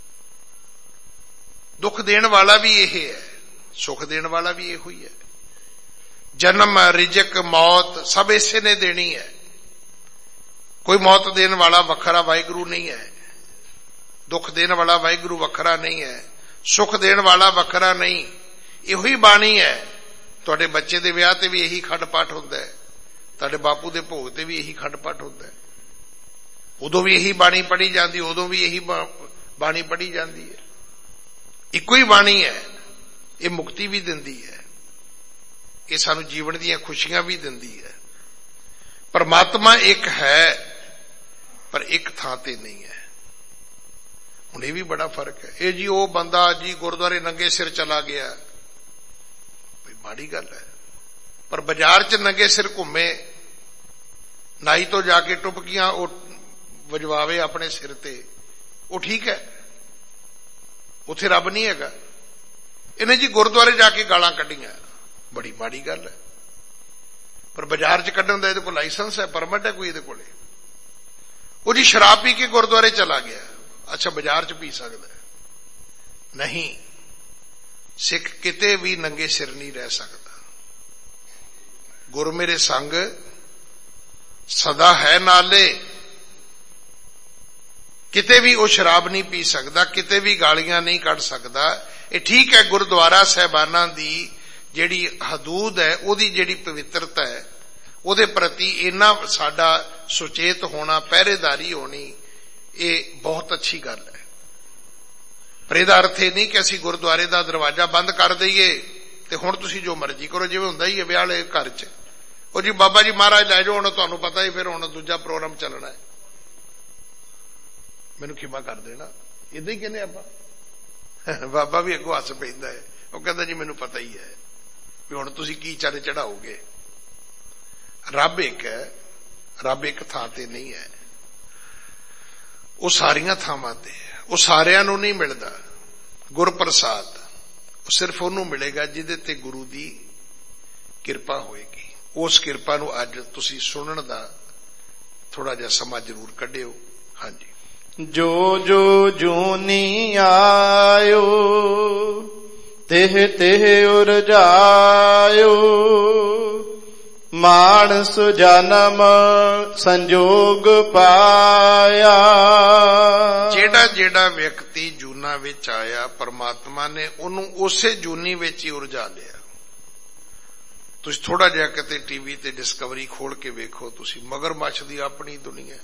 ਦੁੱਖ ਦੇਣ ਵਾਲਾ ਵੀ ਇਹ ਹੈ, ਸੁੱਖ ਦੇਣ ਵਾਲਾ ਵੀ ਇਹੋ ਹੀ ਹੈ। ਜਨਮ ਰਿਜਕ ਮੌਤ ਸਭ ਇਸੇ ਨੇ ਦੇਣੀ ਹੈ। ਕੋਈ ਮੌਤ ਦੇਣ ਵਾਲਾ ਵੱਖਰਾ ਵਾਹਿਗੁਰੂ ਨਹੀਂ ਹੈ, ਦੁੱਖ ਦੇਣ ਵਾਲਾ ਵਾਹਿਗੁਰੂ ਵੱਖਰਾ ਨਹੀਂ ਹੈ, ਸੁੱਖ ਦੇਣ ਵਾਲਾ ਵੱਖਰਾ ਨਹੀਂ। ਇਹੋ ਹੀ ਬਾਣੀ ਹੈ। ਤੁਹਾਡੇ ਬੱਚੇ ਦੇ ਵਿਆਹ ਤੇ ਵੀ ਇਹੀ ਖੰਡ ਪਾਠ ਹੁੰਦਾ ਹੈ, ਤੁਹਾਡੇ ਬਾਪੂ ਦੇ ਭੋਗ ਤੇ ਵੀ ਇਹੀ ਖੰਡ ਪਾਠ ਹੁੰਦਾ ਹੈ। ਉਦੋਂ ਵੀ ਇਹੀ ਬਾਣੀ ਪੜ੍ਹੀ ਜਾਂਦੀ, ਉਦੋਂ ਵੀ ਇਹੀ ਬਾਣੀ ਪੜ੍ਹੀ ਜਾਂਦੀ ਹੈ। ਇੱਕੋ ਹੀ ਬਾਣੀ ਹੈ। ਇਹ ਮੁਕਤੀ ਵੀ ਦਿੰਦੀ ਹੈ, ਇਹ ਸਾਨੂੰ ਜੀਵਨ ਦੀਆਂ ਖੁਸ਼ੀਆਂ ਵੀ ਦਿੰਦੀ ਹੈ। ਪਰਮਾਤਮਾ ਇੱਕ ਹੈ ਪਰ ਇੱਕ ਥਾਂ ਤੇ ਨਹੀਂ ਹੈ। ਹੁਣ ਇਹ ਵੀ ਬੜਾ ਫਰਕ ਹੈ। ਇਹ ਜੀ ਉਹ ਬੰਦਾ ਜੀ ਗੁਰਦੁਆਰੇ ਨੰਗੇ ਸਿਰ ਚਲਾ ਗਿਆ, ਬਈ ਮਾੜੀ ਗੱਲ ਹੈ। ਪਰ ਬਾਜ਼ਾਰ 'ਚ ਨੰਗੇ ਸਿਰ ਘੁੰਮੇ, ਨਾਈ ਤੋਂ ਜਾ ਕੇ ਟੁਪਕੀਆਂ ਉਹ ਵਜਵਾਵੇ ਆਪਣੇ ਸਿਰ ਤੇ, ਉਹ ਠੀਕ ਹੈ। ਉੱਥੇ ਰੱਬ ਨਹੀਂ ਹੈਗਾ। ਇਹਨੇ ਜੀ ਗੁਰਦੁਆਰੇ ਜਾ ਕੇ ਗਾਲਾਂ ਕੱਢੀਆਂ, ਬੜੀ ਮਾੜੀ ਗੱਲ ਹੈ। ਪਰ ਬਾਜ਼ਾਰ 'ਚ ਕੱਢਣ ਦਾ ਇਹਦੇ ਕੋਲ ਲਾਇਸੈਂਸ ਹੈ, ਪਰਮਿਟ ਹੈ ਕੋਈ ਇਹਦੇ ਕੋਲੇ। ਉਹ ਜੀ ਸ਼ਰਾਬ ਪੀ ਕੇ ਗੁਰਦੁਆਰੇ ਚਲਾ ਗਿਆ, ਅੱਛਾ ਬਾਜ਼ਾਰ 'ਚ ਪੀ ਸਕਦਾ ਨਹੀਂ। ਸਿੱਖ ਕਿਤੇ ਵੀ ਨੰਗੇ ਸਿਰ ਨਹੀਂ ਰਹਿ ਸਕਦਾ। ਗੁਰ ਮੇਰੇ ਸੰਗ ਸਦਾ ਹੈ ਨਾਲੇ। ਕਿਤੇ ਵੀ ਉਹ ਸ਼ਰਾਬ ਨਹੀਂ ਪੀ ਸਕਦਾ, ਕਿਤੇ ਵੀ ਗਾਲੀਆਂ ਨਹੀਂ ਕੱਢ ਸਕਦਾ। ਇਹ ਠੀਕ ਹੈ, ਗੁਰਦੁਆਰਾ ਸਾਹਿਬਾਨਾਂ ਦੀ ਜਿਹੜੀ ਹਦੂਦ ਹੈ, ਉਹਦੀ ਜਿਹੜੀ ਪਵਿੱਤਰਤਾ ਹੈ, ਉਹਦੇ ਪ੍ਰਤੀ ਇੰਨਾ ਸਾਡਾ ਸੁਚੇਤ ਹੋਣਾ, ਪਹਿਰੇਦਾਰੀ ਹੋਣੀ, ਇਹ ਬਹੁਤ ਅੱਛੀ ਗੱਲ ਹੈ। ਪਰ ਇਹਦਾ ਅਰਥ ਇਹ ਨਹੀਂ ਕਿ ਅਸੀਂ ਗੁਰਦੁਆਰੇ ਦਾ ਦਰਵਾਜ਼ਾ ਬੰਦ ਕਰ ਦਈਏ ਤੇ ਹੁਣ ਤੁਸੀਂ ਜੋ ਮਰਜ਼ੀ ਕਰੋ। ਜਿਵੇਂ ਹੁੰਦਾ ਹੀ ਹੈ ਵਿਆਹ ਵਾਲੇ ਘਰ 'ਚ, ਉਹ ਜੀ ਬਾਬਾ ਜੀ ਮਹਾਰਾਜ ਲੈ ਜਾਓ, ਹੁਣ ਤੁਹਾਨੂੰ ਪਤਾ ਹੀ ਫਿਰ ਹੁਣ ਦੂਜਾ ਪ੍ਰੋਗਰਾਮ ਚੱਲਣਾ ਹੈ। ਮੈਨੂੰ ਖਿਮਾ ਕਰ ਦੇਣਾ, ਏਦਾਂ ਹੀ ਕਹਿੰਦੇ ਆਪਾਂ। ਬਾਬਾ ਵੀ ਅੱਗੋਂ ਹੱਸ ਪੈਂਦਾ ਹੈ, ਉਹ ਕਹਿੰਦਾ ਜੀ ਮੈਨੂੰ ਪਤਾ ਹੀ ਹੈ ਵੀ ਹੁਣ ਤੁਸੀਂ ਕੀ ਚੜ੍ਹ ਚੜਾਓਗੇ। ਰੱਬ ਇੱਕ ਹੈ, ਰੱਬ ਇੱਕ ਥਾਂ ਤੇ ਨਹੀਂ ਹੈ, ਉਹ ਸਾਰੀਆਂ ਥਾਵਾਂ ਤੇ ਹੈ। ਉਹ ਸਾਰਿਆਂ ਨੂੰ ਨਹੀਂ ਮਿਲਦਾ। ਗੁਰਪ੍ਰਸਾਦ ਉਹ ਸਿਰਫ ਉਹਨੂੰ ਮਿਲੇਗਾ ਜਿਹਦੇ ਤੇ ਗੁਰੂ ਦੀ ਕਿਰਪਾ ਹੋਏਗੀ। ਉਸ ਕਿਰਪਾ ਨੂੰ ਅੱਜ ਤੁਸੀਂ ਸੁਣਨ ਦਾ ਥੋੜਾ ਜਿਹਾ ਸਮਾਂ ਜ਼ਰੂਰ ਕੱਢਿਓ। ਹਾਂਜੀ। ਜੋ ਜੋ ਜੂਨੀ ਆਇਓ ਤਿਹ ਤਿਹ ਉਰਜਾਇਓ, ਮਾਨਸ ਜਨਮ ਸੰਜੋਗ ਪਾਇਆ। ਜਿਹੜਾ ਜਿਹੜਾ ਵਿਅਕਤੀ ਜੂਨਾ ਵਿੱਚ ਆਇਆ, ਪਰਮਾਤਮਾ ਨੇ ਉਹਨੂੰ ਉਸੇ ਜੂਨੀ ਵਿੱਚ ਹੀ ਉਰਜਾ ਲਿਆ। ਤੁਸੀਂ ਥੋੜਾ ਜਿਹਾ ਕਿਤੇ ਟੀਵੀ ਤੇ ਡਿਸਕਵਰੀ ਖੋਲ ਕੇ ਵੇਖੋ, ਤੁਸੀਂ ਮਗਰਮੱਛ ਦੀ ਆਪਣੀ ਦੁਨੀਆ,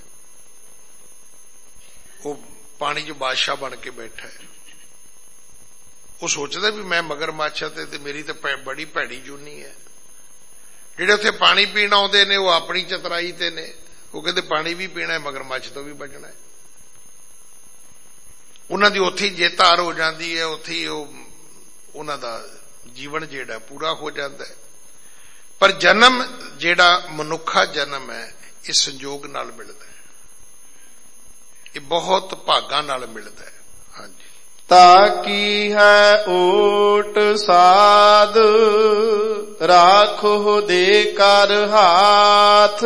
ਉਹ ਪਾਣੀ 'ਚ ਬਾਦਸ਼ਾਹ ਬਣ ਕੇ ਬੈਠਾ ਹੈ। ਉਹ ਸੋਚਦਾ ਵੀ ਮੈਂ ਮਗਰਮੱਛ ਤੇ ਮੇਰੀ ਤਾਂ ਬੜੀ ਭੈੜੀ ਜੂਨੀ ਹੈ। ਜਿਹੜੇ ਉੱਥੇ ਪਾਣੀ ਪੀਣ ਆਉਂਦੇ ਨੇ ਉਹ ਆਪਣੀ ਚਤਰਾਈ ਤੇ ਨੇ, ਉਹ ਕਹਿੰਦੇ ਪਾਣੀ ਵੀ ਪੀਣਾ, ਮਗਰਮੱਛ ਤੋਂ ਵੀ ਬਚਣਾ ਹੈ। ਉਹਨਾਂ ਦੀ ਉੱਥੇ ਹੀ ਜਿੱਤ ਹਾਰ ਹੋ ਜਾਂਦੀ ਹੈ, ਉੱਥੇ ਹੀ ਉਹਨਾਂ ਦਾ ਜੀਵਨ ਜਿਹੜਾ ਪੂਰਾ ਹੋ ਜਾਂਦਾ ਹੈ। ਪਰ ਜਨਮ ਜਿਹੜਾ ਮਨੁੱਖਾ ਜਨਮ ਹੈ, ਇਹ ਸੰਜੋਗ ਨਾਲ ਮਿਲਦਾ ਹੈ, ਇਹ ਬਹੁਤ ਭਾਗਾਂ ਨਾਲ ਮਿਲਦਾ ਹੈ। ਹਾਂਜੀ। ਤਾਕੀ ਹੈ ਓਟ ਸਾਧ, ਰਾਖੋ ਦੇ ਕਰ ਹਾਥ,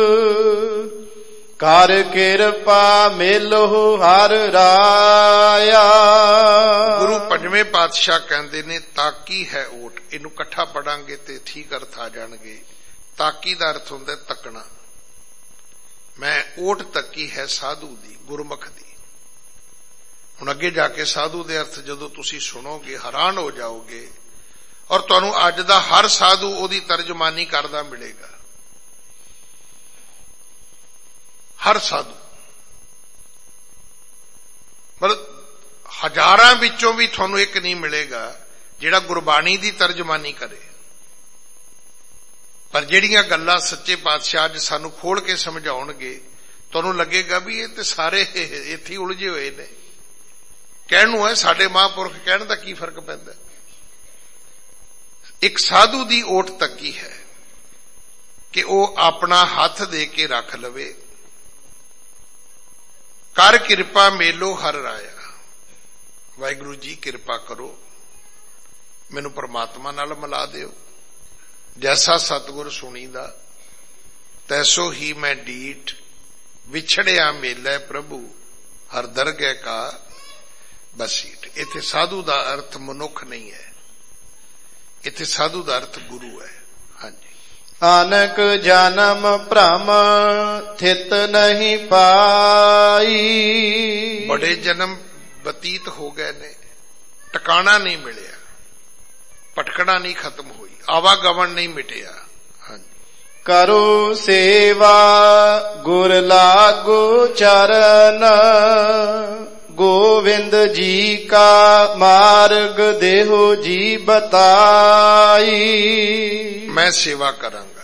ਕਰ ਕਿਰਪਾ ਮਿਲੋ ਹਰ ਰਾਇਆ। ਗੁਰੂ ਪੰਜਵੇਂ ਪਾਤਸ਼ਾਹ ਕਹਿੰਦੇ ਨੇ ਤਾਕੀ ਹੈ ਓਟ। ਇਹਨੂੰ ਇਕੱਠਾ ਪੜਾਂਗੇ ਤੇ ਠੀਕ ਅਰਥ ਆ ਜਾਣਗੇ। ਤਾਕੀ ਦਾ ਅਰਥ ਹੁੰਦਾ ਤੱਕਣਾ। ਮੈਂ ਓਟ ਤੱਕੀ ਹੈ ਸਾਧੂ ਦੀ, ਗੁਰਮੁਖ ਦੀ। ਹੁਣ ਅੱਗੇ ਜਾ ਕੇ ਸਾਧੂ ਦੇ ਅਰਥ ਜਦੋਂ ਤੁਸੀਂ ਸੁਣੋਗੇ ਹੈਰਾਨ ਹੋ ਜਾਓਗੇ, ਔਰ ਤੁਹਾਨੂੰ ਅੱਜ ਦਾ ਹਰ ਸਾਧੂ ਉਹਦੀ ਤਰਜਮਾਨੀ ਕਰਦਾ ਮਿਲੇਗਾ। ਹਰ ਸਾਧੂ ਮਤਲਬ ਹਜ਼ਾਰਾਂ ਵਿੱਚੋਂ ਵੀ ਤੁਹਾਨੂੰ ਇੱਕ ਨਹੀਂ ਮਿਲੇਗਾ ਜਿਹੜਾ ਗੁਰਬਾਣੀ ਦੀ ਤਰਜਮਾਨੀ ਕਰੇ। ਪਰ ਜਿਹੜੀਆਂ ਗੱਲਾਂ ਸੱਚੇ ਪਾਤਸ਼ਾਹ ਅੱਜ ਸਾਨੂੰ ਖੋਲ ਕੇ ਸਮਝਾਉਣਗੇ, ਤੁਹਾਨੂੰ ਲੱਗੇਗਾ ਵੀ ਇਹ ਤੇ ਸਾਰੇ ਇੱਥੇ ਉਲਝੇ ਹੋਏ ਨੇ। ਕਹਿਣ ਨੂੰ ਹੈ ਸਾਡੇ ਮਹਾਂਪੁਰਖ ਕਹਿਣ ਦਾ ਕੀ ਫਰਕ ਪੈਂਦਾ। ਇੱਕ ਸਾਧੂ ਦੀ ਓਟ ਤੱਕੀ ਹੈ ਕਿ ਉਹ ਆਪਣਾ ਹੱਥ ਦੇ ਕੇ ਰੱਖ ਲਵੇ, ਕਰ ਕਿਰਪਾ ਮੇਲੋ ਹਰ ਰਾਇਆ। ਵਾਹਿਗੁਰੂ ਜੀ ਕਿਰਪਾ ਕਰੋ, ਮੈਨੂੰ ਪਰਮਾਤਮਾ ਨਾਲ ਮਿਲਾ ਦਿਓ। ਜੈਸਾ ਸਤਿਗੁਰ ਸੁਣੀਦਾ ਤੈਸੋ ਹੀ ਮੈਂ ਡੀਠ, ਵਿਛੜਿਆ ਮੇਲੇ ਪ੍ਰਭੂ ਹਰ ਦਰਗਹਿ ਕਾ ਬਸੀਠ। ਇੱਥੇ ਸਾਧੂ ਦਾ ਅਰਥ ਮਨੁੱਖ ਨਹੀਂ ਹੈ, ਇੱਥੇ ਸਾਧੂ ਦਾ ਅਰਥ ਗੁਰੂ ਹੈ। ਹਾਂਜੀ। ਆਨਕ ਜਨਮ ਭ੍ਰਮ ਥਿਤ ਨਹੀਂ ਪਾਈ। ਬੜੇ ਜਨਮ ਬਤੀਤ ਹੋ ਗਏ ਨੇ, ਟਿਕਾਣਾ ਨਹੀਂ ਮਿਲਿਆ, ਭਟਕਣਾ ਨਹੀਂ ਖਤਮ ਹੋਈ, ਆਵਾਗਮਨ ਨਹੀਂ ਮਿਟਿਆ। ਹਾਂਜੀ। ਕਰੋ ਸੇਵਾ ਗੁਰ ਲਾਗੋ ਚਰਨ, ਗੋਵਿੰਦ ਜੀ ਕਾ ਮਾਰਗ ਦੇਹੋ ਜੀ ਬਤਾਈ। ਮੈਂ ਸੇਵਾ ਕਰਾਂਗਾ,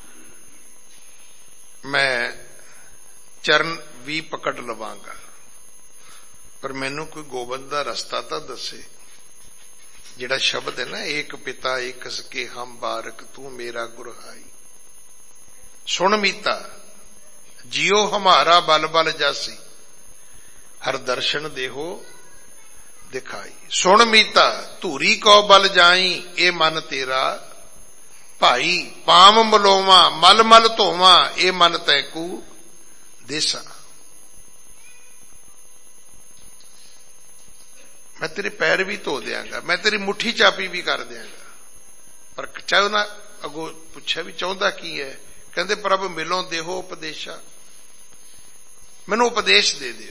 ਮੈਂ ਚਰਨ ਵੀ ਪਕੜ ਲਵਾਂਗਾ, ਪਰ ਮੈਨੂੰ ਕੋਈ ਗੋਬਿੰਦ ਦਾ ਰਸਤਾ ਤਾਂ ਦੱਸੇ। ਜਿਹੜਾ ਸ਼ਬਦ ਹੈ ਨਾ, ਏਕ ਪਿਤਾ ਏਕ ਸਕੇ ਹਮ ਬਾਰਕ ਤੂੰ ਮੇਰਾ ਗੁਰਹਾਈ। ਸੁਣ ਮੀਤਾ ਜਿਉ ਹਮਾਰਾ ਬਲ ਬਲ ਜਾਸੀ, ਹਰ ਦਰਸ਼ਨ ਦੇਹੋ ਦਿਖਾਈ। ਸੁਣ ਮੀਤਾ ਧੂਰੀ ਕੋ ਬਲ ਜਾਈ, ਇਹ ਮਨ ਤੇਰਾ ਭਾਈ। ਪਾਮ ਮਲੋਵਾ ਮਲ ਮਲ ਧੋਵਾ, ਇਹ ਮਨ ਤੈਕੂ ਦੇਸਾ। ਮੈਂ ਤੇਰੇ ਪੈਰ ਵੀ ਧੋ ਦਿਆਂਗਾ, ਮੈਂ ਤੇਰੀ ਮੁੱਠੀ ਚਾਪੀ ਵੀ ਕਰ ਦਿਆਂਗਾ। ਪਰ ਚਾਹੋ ਨਾ, ਅੱਗੋਂ ਪੁੱਛਿਆ ਵੀ ਚਾਹੁੰਦਾ ਕੀ ਹੈ? ਕਹਿੰਦੇ ਪ੍ਰਭ ਮਿਲੋਂ ਦੇਹੋ ਉਪਦੇਸ਼ਾ, ਮੈਨੂੰ ਉਪਦੇਸ਼ ਦੇ ਦਿਓ,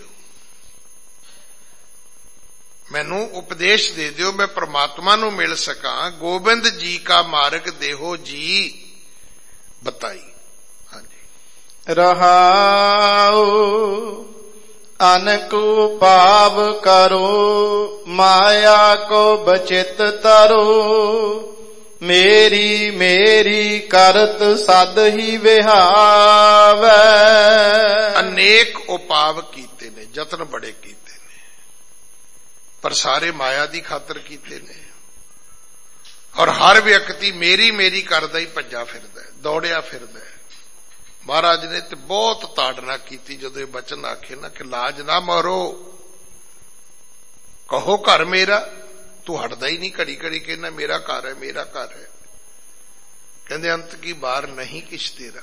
ਮੈਨੂੰ ਉਪਦੇਸ਼ ਦੇ ਦਿਓ, ਮੈਂ ਪ੍ਰਮਾਤਮਾ ਨੂੰ ਮਿਲ ਸਕਾਂ। ਗੋਬਿੰਦ ਜੀ ਕਾ ਮਾਰਗ ਦੇਹੋ ਜੀ ਬਤਾਈ। ਹਾਂਜੀ। ਰਹਾਉ ਅਨਕੋ ਪਾਵ ਕਰੋ, ਮਾਇਆ ਕੋ ਬਚਿਤ ਤਰੋ। ਮੇਰੀ ਮੇਰੀ ਕਰਤ ਸਦ ਹੀ ਵਿਹਾਵੈ। ਅਨੇਕ ਉਪਾਵ ਕੀਤੇ ਨੇ, ਯਤਨ ਬੜੇ ਕੀਤੇ ਨੇ, ਪਰ ਸਾਰੇ ਮਾਇਆ ਦੀ ਖਾਤਰ ਕੀਤੇ ਨੇ। ਔਰ ਹਰ ਵਿਅਕਤੀ ਮੇਰੀ ਮੇਰੀ ਕਰਦਾ ਹੀ ਭੱਜਾ ਫਿਰਦਾ, ਦੌੜਿਆ ਫਿਰਦਾ। ਮਹਾਰਾਜ ਨੇ ਤੇ ਬਹੁਤ ਤਾੜਨਾ ਕੀਤੀ ਜਦੋਂ ਇਹ ਬਚਨ ਆਖੇ ਨਾ ਕਿ ਲਾਜ ਨਾ ਮਾਰੋ, ਕਹੋ ਘਰ ਮੇਰਾ। ਤੂੰ ਹਟਦਾ ਹੀ ਨਹੀਂ, ਘੜੀ ਘੜੀ ਕਹਿੰਦਾ ਮੇਰਾ ਘਰ ਹੈ, ਮੇਰਾ ਘਰ ਹੈ। ਕਹਿੰਦੇ ਅੰਤ ਕੀ ਬਾਰ ਨਹੀਂ ਕਿਛ ਤੇਰਾ।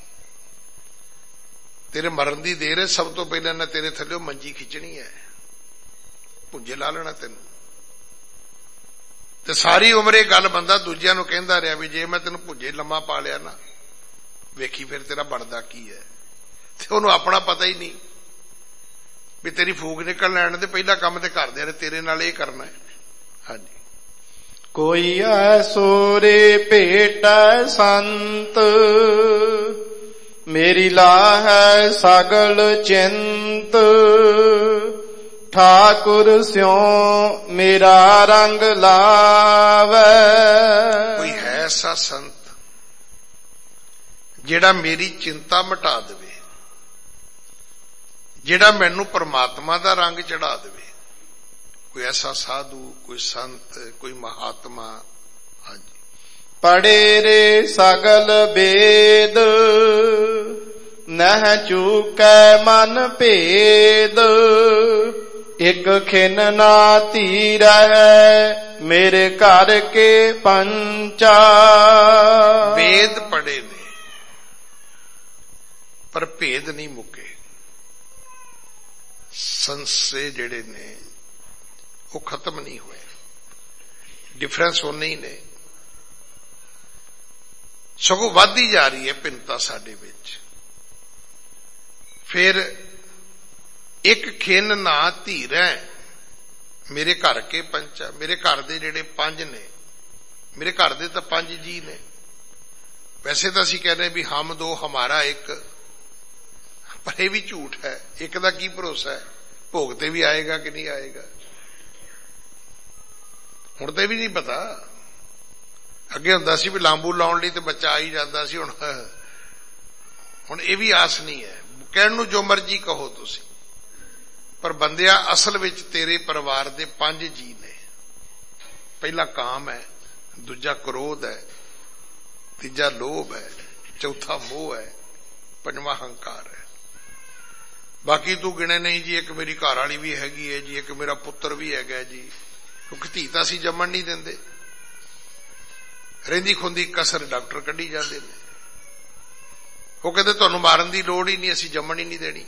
ਤੇਰੇ ਮਰਨ ਦੀ ਦੇਰ ਹੈ, ਸਭ ਤੋਂ ਪਹਿਲਾਂ ਨਾ ਤੇਰੇ ਥੱਲੇ ਮੰਜੀ ਖਿੱਚਣੀ ਹੈ, ਭੁੰਜੇ ਲਾ ਲੈਣਾ ਤੈਨੂੰ। ਤੇ ਸਾਰੀ ਉਮਰ ਇਹ ਗੱਲ ਬੰਦਾ ਦੂਜਿਆਂ ਨੂੰ ਕਹਿੰਦਾ ਰਿਹਾ ਵੀ ਜੇ ਮੈਂ ਤੈਨੂੰ ਭੁੰਜੇ ਲੰਮਾ ਪਾ ਲਿਆ ਨਾ, ਵੇਖੀ ਫਿਰ ਤੇਰਾ ਬਣਦਾ ਕੀ ਹੈ। ਤੇ ਉਹਨੂੰ ਆਪਣਾ ਪਤਾ ਹੀ ਨਹੀਂ ਵੀ ਤੇਰੀ ਫੂਕ ਨਿਕਲ ਲੈਣ ਦੇ ਪਹਿਲਾ ਕੰਮ ਤੇ ਘਰਦਿਆਂ ਨੇ ਤੇਰੇ ਨਾਲ ਇਹ ਕਰਨਾ ਹੈ। ਹਾਂਜੀ। ਕੋਈ ਐਸੋ ਰੇ ਭੇਟੈ ਸੰਤ, ਮੇਰੀ ਲਾਹੈ ਸਗਲ ਚਿੰਤ। ਠਾਕੁਰ ਸਿਉ ਮੇਰਾ ਰੰਗ ਲਾਵੈ। ਕੋਈ ਹੈ ਐਸਾ ਸੰਤ ਜਿਹੜਾ ਮੇਰੀ ਚਿੰਤਾ ਮਿਟਾ ਦੇਵੇ, ਜਿਹੜਾ ਮੈਨੂੰ ਪਰਮਾਤਮਾ ਦਾ ਰੰਗ ਚੜਾ ਦੇਵੇ। ਕੋਈ ਐਸਾ ਸਾਧੂ, ਕੋਈ ਸੰਤ, ਕੋਈ ਮਹਾਤਮਾ। ਹਾਂਜੀ। ਪੜੇ ਰੇ ਸਗਲ ਵੇਦ, ਨਹਿ ਚੂਕੈ ਮਨ ਭੇਦ। ਇਕ ਖਿਨ ਨਾ ਧੀਰੈ, ਮੇਰੇ ਘਰ ਕੇ ਪੰਚਾ। ਵੇਦ ਪੜੇ ਨੇ ਪਰ ਭੇਦ ਨਹੀਂ ਮੁੱਕੇ। ਸੰਸੇ ਜਿਹੜੇ ਨੇ ਉਹ ਖਤਮ ਨਹੀਂ ਹੋਏ, ਡਿਫਰੈਂਸ ਉਹਨੇ ਹੀ ਨੇ, ਸਗੋਂ ਵੱਧਦੀ ਜਾ ਰਹੀ ਹੈ ਭਿੰਨਤਾ ਸਾਡੇ ਵਿੱਚ। फिर एक खिन ना धीरै मेरे घर के पंचा, मेरे घर दे जेड़े पंज ने, मेरे घर दे तो पंज जी ने। वैसे तो असीं कहने भी हम दो हमारा एक, पर यह भी झूठ है। एक दा की भरोसा है, भोग ते भी आएगा कि नहीं आएगा, हुण ते भी नहीं पता। अगे हुंदा सी भी लांबू लाउण लई ते बच्चा आ ही जांदा सी, हुण ये भी आस नहीं है। कहण नूं जो मर्जी कहो तुसीं, पर बंदिया असल विच तेरे परिवार दे पंज जी ने। पहला काम है, दूजा क्रोध है, तीजा लोभ है, चौथा मोह है, पंजवां हंकार है। बाकी तू गिने नहीं जी। एक मेरी घर वाली भी हैगी है जी, एक मेरा पुत्र भी हैगा जी, क्योंकि धी तां असीं जम्मण नहीं दिंदे। रहिंदी खुंदी कसर डॉक्टर कढ़ी जांदे ने। वो कहते तुहानूं मारन दी लोड़ ही नहीं, असीं जम्मण ही नहीं देनी।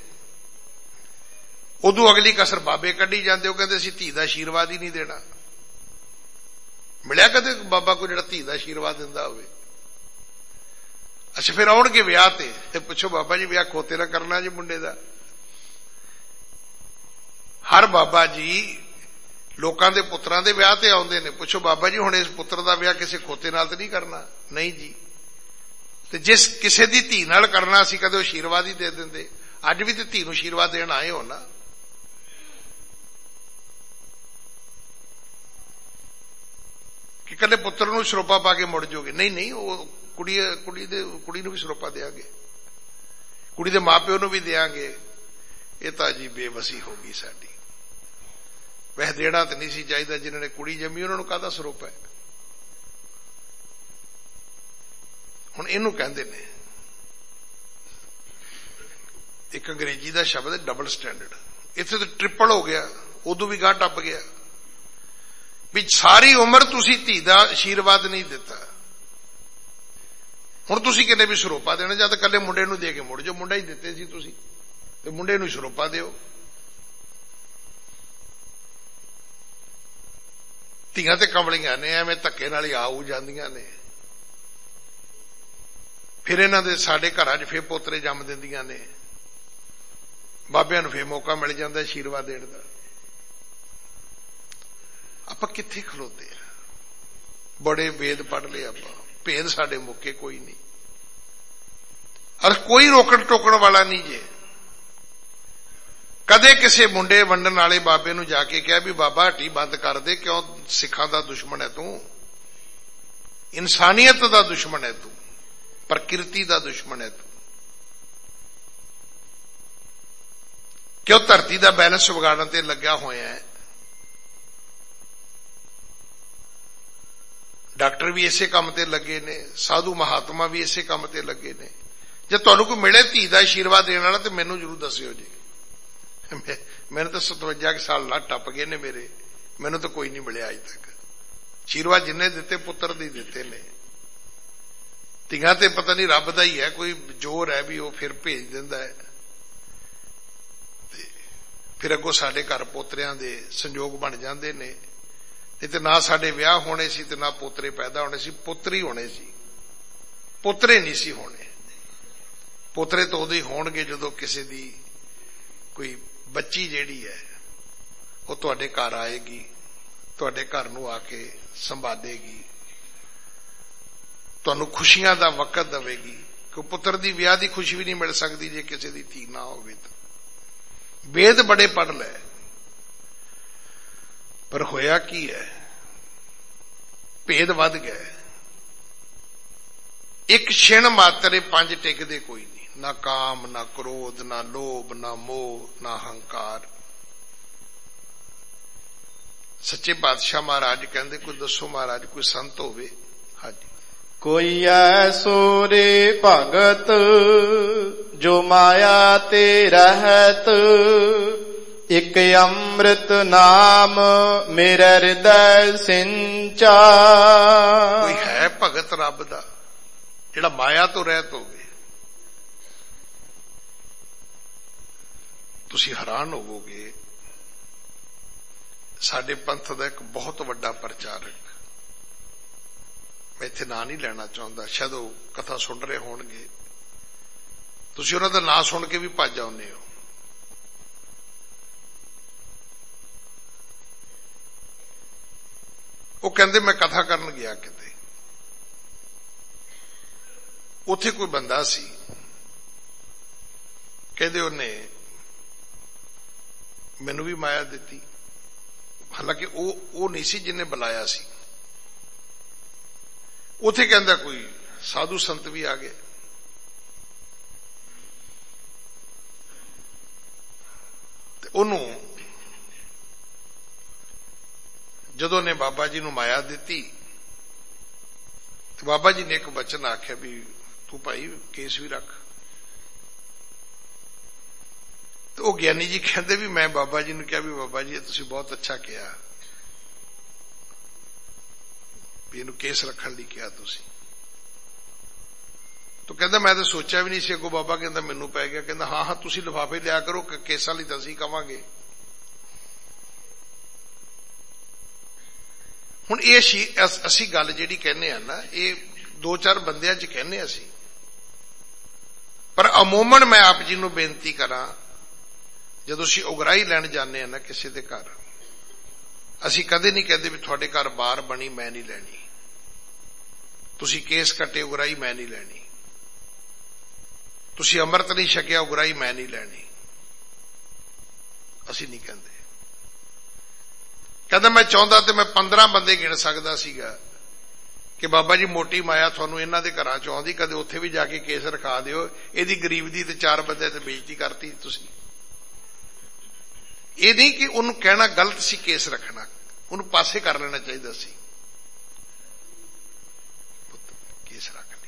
उदों अगली कसर बाबे कढ़ी जांदे, वो कहते असीं धी दा आशीर्वाद ही नहीं देना। मिलिया कदे बाबा कोई जिहड़ा धी दा आशीर्वाद दिंदा होवे? अच्छा फिर आउणगे विआह ते पुछो बाबा जी विआह खोते ना करना जी मुंडे दा। हर बाबा जी लोकां दे पुत्रां दे विआह ते आउंदे ने। पुछो बाबा जी हुण इस पुत्र दा विआह किसी खोते नाल ते नहीं करना? नहीं जी। ते जिस किसी दी धी नाल करना असीं कदे आशीर्वाद ही दे दिंदे। अज भी ते धी नूं आशीर्वाद देण आए हो ना। कि कदे पुत्र नूं शरोपा पा के मुड़ जाओगे? नहीं नहीं, वो कुड़ी नूं भी शरोपा देंगे, कुड़ी दे मां प्यो नूं भी देंगे। ये तां जी बेबसी हो गई साडी। वह देना तो नहीं सी चाहिए, जिन्होंने कुड़ी जमी उन्होंने काहदा सरोपा है। हुण इहनूं कहंदे ने, एक अंग्रेजी का शब्द है डबल स्टैंडर्ड। इत्थे तो ट्रिपल हो गया, उदों भी गांह टप गया भी सारी उम्र तुसीं धी दा आशीर्वाद नहीं दिता, हुण तुसीं किन्ने भी सरोपा देना, जद कल्ले मुंडे नूं दे के मुड़ जाओ। मुंडा ही दिते सी तुसीं ते मुंडे नूं सरोपा दिओ। ਧੀਆਂ ਤੇ ਕਮਲੀਆਂ ਨੇ, ਐਵੇਂ ਧੱਕੇ ਨਾਲ ਹੀ ਆਉ ਜਾਂਦੀਆਂ ਨੇ। ਫਿਰ ਇਹਨਾਂ ਦੇ ਸਾਡੇ ਘਰਾਂ 'ਚ ਫੇਰ ਪੋਤਰੇ ਜੰਮ ਦਿੰਦੀਆਂ ਨੇ। ਬਾਬਿਆਂ ਨੂੰ ਫੇਰ ਮੌਕਾ ਮਿਲ ਜਾਂਦਾ ਆਸ਼ੀਰਵਾਦ ਦੇਣ ਦਾ। ਆਪਾਂ ਕਿੱਥੇ ਖਲੋਤੇ ਆ? ਬੜੇ ਵੇਦ ਪੜ੍ਹ ਲਏ ਆਪਾਂ, ਭੇਦ ਸਾਡੇ ਮੁੱਕੇ ਕੋਈ ਨਹੀਂ। ਔਰ ਕੋਈ ਰੋਕਣ ਟੋਕਣ ਵਾਲਾ ਨਹੀਂ ਜੇ। कदे किसी मुंडे वंडन वाले बाबे नूं जाके कहा भी बाबा हट्टी बंद कर दे, क्यों सिखां दा दुश्मन है तू, इंसानियत दा दुश्मन है तू, प्रकृति दा दुश्मन है तू, क्यों धरती दा बैलेंस बिगाड़न ते लग्या होया है। डॉक्टर भी इसे काम ते लगे ने, साधु महात्मा भी इसे काम ते लगे ने। जे तुहानूं कोई मिले धी दा आशीर्वाद देण वाला ते मैनूं जरूर दस्सिओ जी। मैंने तो 57 साल ला टप गए ने मेरे, मैनू तो कोई नहीं मिले अज तक। आशीर्वाद जिन्हें दिते पुत्र दी दिते ने। धीआं ते पता नहीं रब दा ही है कोई जोर है भी वो फिर भेज दिंदा है। फिर अगों साडे घर पोतरियां दे संयोग बन जांदे ने। नहीं ते ना साडे विआह होने सी ते ना पोतरे पैदा होने सी, पुत्र ही होने सी, पोतरे नहीं सी होने। पोतरे तो उदों ही होणगे जदों किसी दी कोई बच्ची जेड़ी है वो तुहाडे घर आएगी, तुहाडे घर नूं आके संभालेगी, तुहानूं खुशियां दा वक्त देवेगी। कोई पुत्र दी विआह दी खुशी भी नहीं मिल सकती जे किसी दी धी ना होवे। वेद बड़े पढ़ लै, पर होया की है? भेद वध गए। एक क्षण मात्र पंज टिकदे कोई नहीं, ना काम, ना क्रोध, ना लोभ, ना मोह, ना हंकार। सच्चे बादशाह महाराज कहते कोई दसो महाराज कोई संत होवे? हाँ जी। कोई ऐसो रे भगत जो माया ते रहत, एक अमृत नाम मेरे हृदय सिंचा। कोई है भगत रब दा जिहड़ा माया तो रहत होवे? तुसी हैरान होवोगे। साडे पंथ दा एक बहुत वड्डा प्रचारक, मैं इत्थे नां नहीं लेना चाहुंदा, शायद वो कथा सुन रहे होणगे, ਤੁਸੀਂ ਉਹਨਾਂ ਦਾ ਨਾਂ ਸੁਣ ਕੇ ਵੀ ਭੱਜ ਆਉਂਦੇ ਹੋ। ਉਹ ਕਹਿੰਦੇ ਮੈਂ ਕਥਾ ਕਰਨ ਗਿਆ ਕਿਤੇ, ਉੱਥੇ ਕੋਈ ਬੰਦਾ ਸੀ, ਕਹਿੰਦੇ ਉਹਨੇ ਮੈਨੂੰ ਵੀ ਮਾਇਆ ਦਿੱਤੀ। ਹਾਲਾਂਕਿ ਉਹ ਨਹੀਂ ਸੀ ਜਿਹਨੇ ਬੁਲਾਇਆ ਸੀ। ਉੱਥੇ ਕਹਿੰਦਾ ਕੋਈ ਸਾਧੂ ਸੰਤ ਵੀ ਆ ਗਏ। ਤੇ ਉਹਨੂੰ ਜਦੋਂ ਨੇ ਬਾਬਾ ਜੀ ਨੂੰ ਮਾਇਆ ਦਿੱਤੀ ਤੇ ਬਾਬਾ ਜੀ ਨੇ ਇੱਕ ਬਚਨ ਆਖਿਆ ਵੀ ਤੂੰ ਭਾਈ ਕੇਸ ਵੀ ਰੱਖ। ਤੇ ਉਹ ਗਿਆਨੀ ਜੀ ਕਹਿੰਦੇ ਵੀ ਮੈਂ ਬਾਬਾ ਜੀ ਨੂੰ ਕਿਹਾ ਵੀ ਬਾਬਾ ਜੀ ਤੁਸੀਂ ਬਹੁਤ ਅੱਛਾ ਕਿਹਾ ਵੀ ਇਹਨੂੰ ਕੇਸ ਰੱਖਣ ਲਈ ਕਿਹਾ ਤੁਸੀਂ। ਤੂੰ ਕਹਿੰਦਾ ਮੈਂ ਤਾਂ ਸੋਚਿਆ ਵੀ ਨਹੀਂ ਸੀ। ਅੱਗੋਂ ਬਾਬਾ ਕਹਿੰਦਾ ਮੈਨੂੰ ਪੈ ਗਿਆ। ਕਹਿੰਦਾ ਹਾਂ ਹਾਂ ਤੁਸੀਂ ਲਿਫਾਫੇ ਲਿਆ ਕਰੋ, ਕੇਸਾਂ ਲਈ ਤਾਂ ਅਸੀਂ ਕਵਾਂਗੇ। ਹੁਣ ਇਹ ਅਸੀਂ ਗੱਲ ਜਿਹੜੀ ਕਹਿੰਦੇ ਆ ਨਾ, ਇਹ 2-4 ਬੰਦਿਆਂ 'ਚ ਕਹਿੰਦੇ ਅਸੀਂ, ਪਰ ਅਮੂਮਨ ਮੈਂ ਆਪ ਜੀ ਨੂੰ ਬੇਨਤੀ ਕਰਾਂ, ਜਦੋਂ ਅਸੀਂ ਉਗਰਾਹੀ ਲੈਣ ਜਾਂਦੇ ਆ ਨਾ ਕਿਸੇ ਦੇ ਘਰ, ਅਸੀਂ ਕਦੇ ਨਹੀਂ ਕਹਿੰਦੇ ਵੀ ਤੁਹਾਡੇ ਘਰ ਬਾਰ ਬਣੀ ਮੈਂ ਨਹੀਂ ਲੈਣੀ, ਤੁਸੀਂ ਕੇਸ ਕੱਟੇ ਉਗਰਾਹੀ ਮੈਂ ਨਹੀਂ ਲੈਣੀ, ਤੁਸੀਂ ਅੰਮ੍ਰਿਤ ਨਹੀਂ ਛਕਿਆ ਉਗਰਾਹੀ ਮੈਂ ਨਹੀਂ ਲੈਣੀ। ਅਸੀਂ ਨਹੀਂ ਕਹਿੰਦੇ। ਕਹਿੰਦਾ ਮੈਂ ਚਾਹੁੰਦਾ ਤੇ ਮੈਂ 15 ਬੰਦੇ ਗਿਣ ਸਕਦਾ ਸੀਗਾ ਕਿ ਬਾਬਾ ਜੀ ਮੋਟੀ ਮਾਇਆ ਤੁਹਾਨੂੰ ਇਹਨਾਂ ਦੇ ਘਰਾਂ ਚ ਆਉਂਦੀ, ਕਦੇ ਉੱਥੇ ਵੀ ਜਾ ਕੇ ਕੇਸ ਰਖਾ ਦਿਓ। ਇਹਦੀ ਗਰੀਬ ਦੀ ਤੇ 4 ਬੰਦੇ ਤੇ ਬੇਇੱਜ਼ਤੀ ਕਰਤੀ ਤੁਸੀਂ। ਇਹ ਨਹੀਂ ਕਿ ਉਹਨੂੰ ਕਹਿਣਾ ਗਲਤ ਸੀ ਕੇਸ ਰੱਖਣਾ, ਉਹਨੂੰ ਪਾਸੇ ਕਰ ਲੈਣਾ ਚਾਹੀਦਾ ਸੀ। ਕੇਸ ਰੱਖ ਲਈ।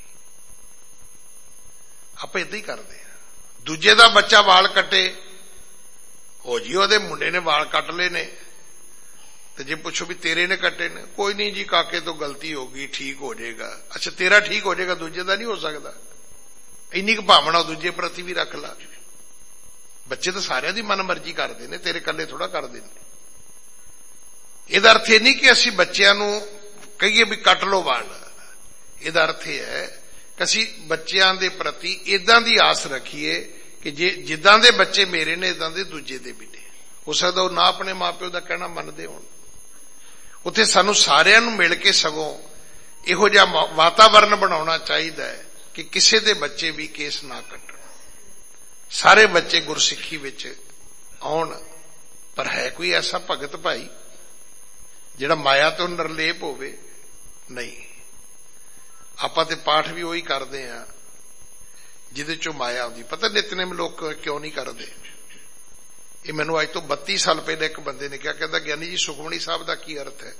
ਆਪਾਂ ਏਦਾਂ ਹੀ ਕਰਦੇ ਆ। ਦੂਜੇ ਦਾ ਬੱਚਾ ਵਾਲ ਕੱਟੇ, ਹੋ ਜੀ ਉਹਦੇ ਮੁੰਡੇ ਨੇ ਵਾਲ ਕੱਟ ਲਏ ਨੇ, ਤੇ ਜੇ ਪੁੱਛੋ ਵੀ ਤੇਰੇ ਨੇ ਕੱਟੇ ਨੇ, ਕੋਈ ਨਹੀਂ ਜੀ ਕਾਕੇ ਤੋਂ ਗਲਤੀ ਹੋ ਗਈ, ਠੀਕ ਹੋ ਜਾਏਗਾ। ਅੱਛਾ ਤੇਰਾ ਠੀਕ ਹੋ ਜਾਏਗਾ, ਦੂਜੇ ਦਾ ਨਹੀਂ ਹੋ ਸਕਦਾ। ਇੰਨੀ ਕੁ ਭਾਵਨਾ ਦੂਜੇ ਪ੍ਰਤੀ ਵੀ ਰੱਖ ਲਾ। ਬੱਚੇ ਤਾਂ ਸਾਰਿਆਂ ਦੀ ਮਨ ਮਰਜ਼ੀ ਕਰਦੇ ਨੇ, ਤੇਰੇ ਇਕੱਲੇ ਥੋੜਾ ਕਰਦੇ ਨੇ। ਇਹਦਾ ਅਰਥ ਇਹ ਨਹੀਂ ਕਿ ਅਸੀਂ ਬੱਚਿਆਂ ਨੂੰ ਕਹੀਏ ਵੀ ਕੱਟ ਲਓ ਵਾਲ। ਇਹਦਾ ਅਰਥ ਇਹ ਹੈ ਕਿ ਅਸੀਂ ਬੱਚਿਆਂ ਦੇ ਪ੍ਰਤੀ ਇਦਾਂ ਦੀ ਆਸ ਰੱਖੀਏ ਕਿ ਜੇ ਜਿੱਦਾਂ ਦੇ ਬੱਚੇ ਮੇਰੇ ਨੇ ਇਦਾਂ ਦੇ ਦੂਜੇ ਦੇ ਵੀ ਨੇ। ਹੋ ਸਕਦਾ ਉਹ ਨਾ ਆਪਣੇ ਮਾਪਿਓ ਦਾ ਕਹਿਣਾ ਮੰਨਦੇ ਹੋਣ। ਉੱਥੇ ਸਾਨੂੰ ਸਾਰਿਆਂ ਨੂੰ ਮਿਲ ਕੇ ਸਗੋਂ ਇਹੋ ਜਿਹਾ ਵਾਤਾਵਰਨ ਬਣਾਉਣਾ ਚਾਹੀਦਾ ਹੈ ਕਿ ਕਿਸੇ ਦੇ ਬੱਚੇ ਵੀ ਕੇਸ ਨਾ ਕੱਟਣ, ਸਾਰੇ ਬੱਚੇ ਗੁਰਸਿੱਖੀ ਵਿੱਚ ਆਉਣ। ਪਰ ਹੈ ਕੋਈ ਐਸਾ ਭਗਤ ਭਾਈ ਜਿਹੜਾ ਮਾਇਆ ਤੋਂ ਨਿਰਲੇਪ ਹੋਵੇ? ਨਹੀਂ। ਆਪਾਂ ਤੇ ਪਾਠ ਵੀ ਉਹੀ ਕਰਦੇ ਆ ਜਿਹਦੇ ਚੋਂ ਮਾਇਆ ਆਉਂਦੀ। ਪਤਾ ਨਿਤਨੇਮ ਲੋਕ ਕਿਉਂ ਨਹੀਂ ਕਰਦੇ? ਇਹ ਮੈਨੂੰ ਅੱਜ ਤੋਂ 32 ਸਾਲ ਪਹਿਲਾਂ ਇੱਕ ਬੰਦੇ ਨੇ ਕਿਹਾ, ਕਹਿੰਦਾ ਗਿਆਨੀ ਜੀ ਸੁਖਮਨੀ ਸਾਹਿਬ ਦਾ ਕੀ ਅਰਥ ਹੈ?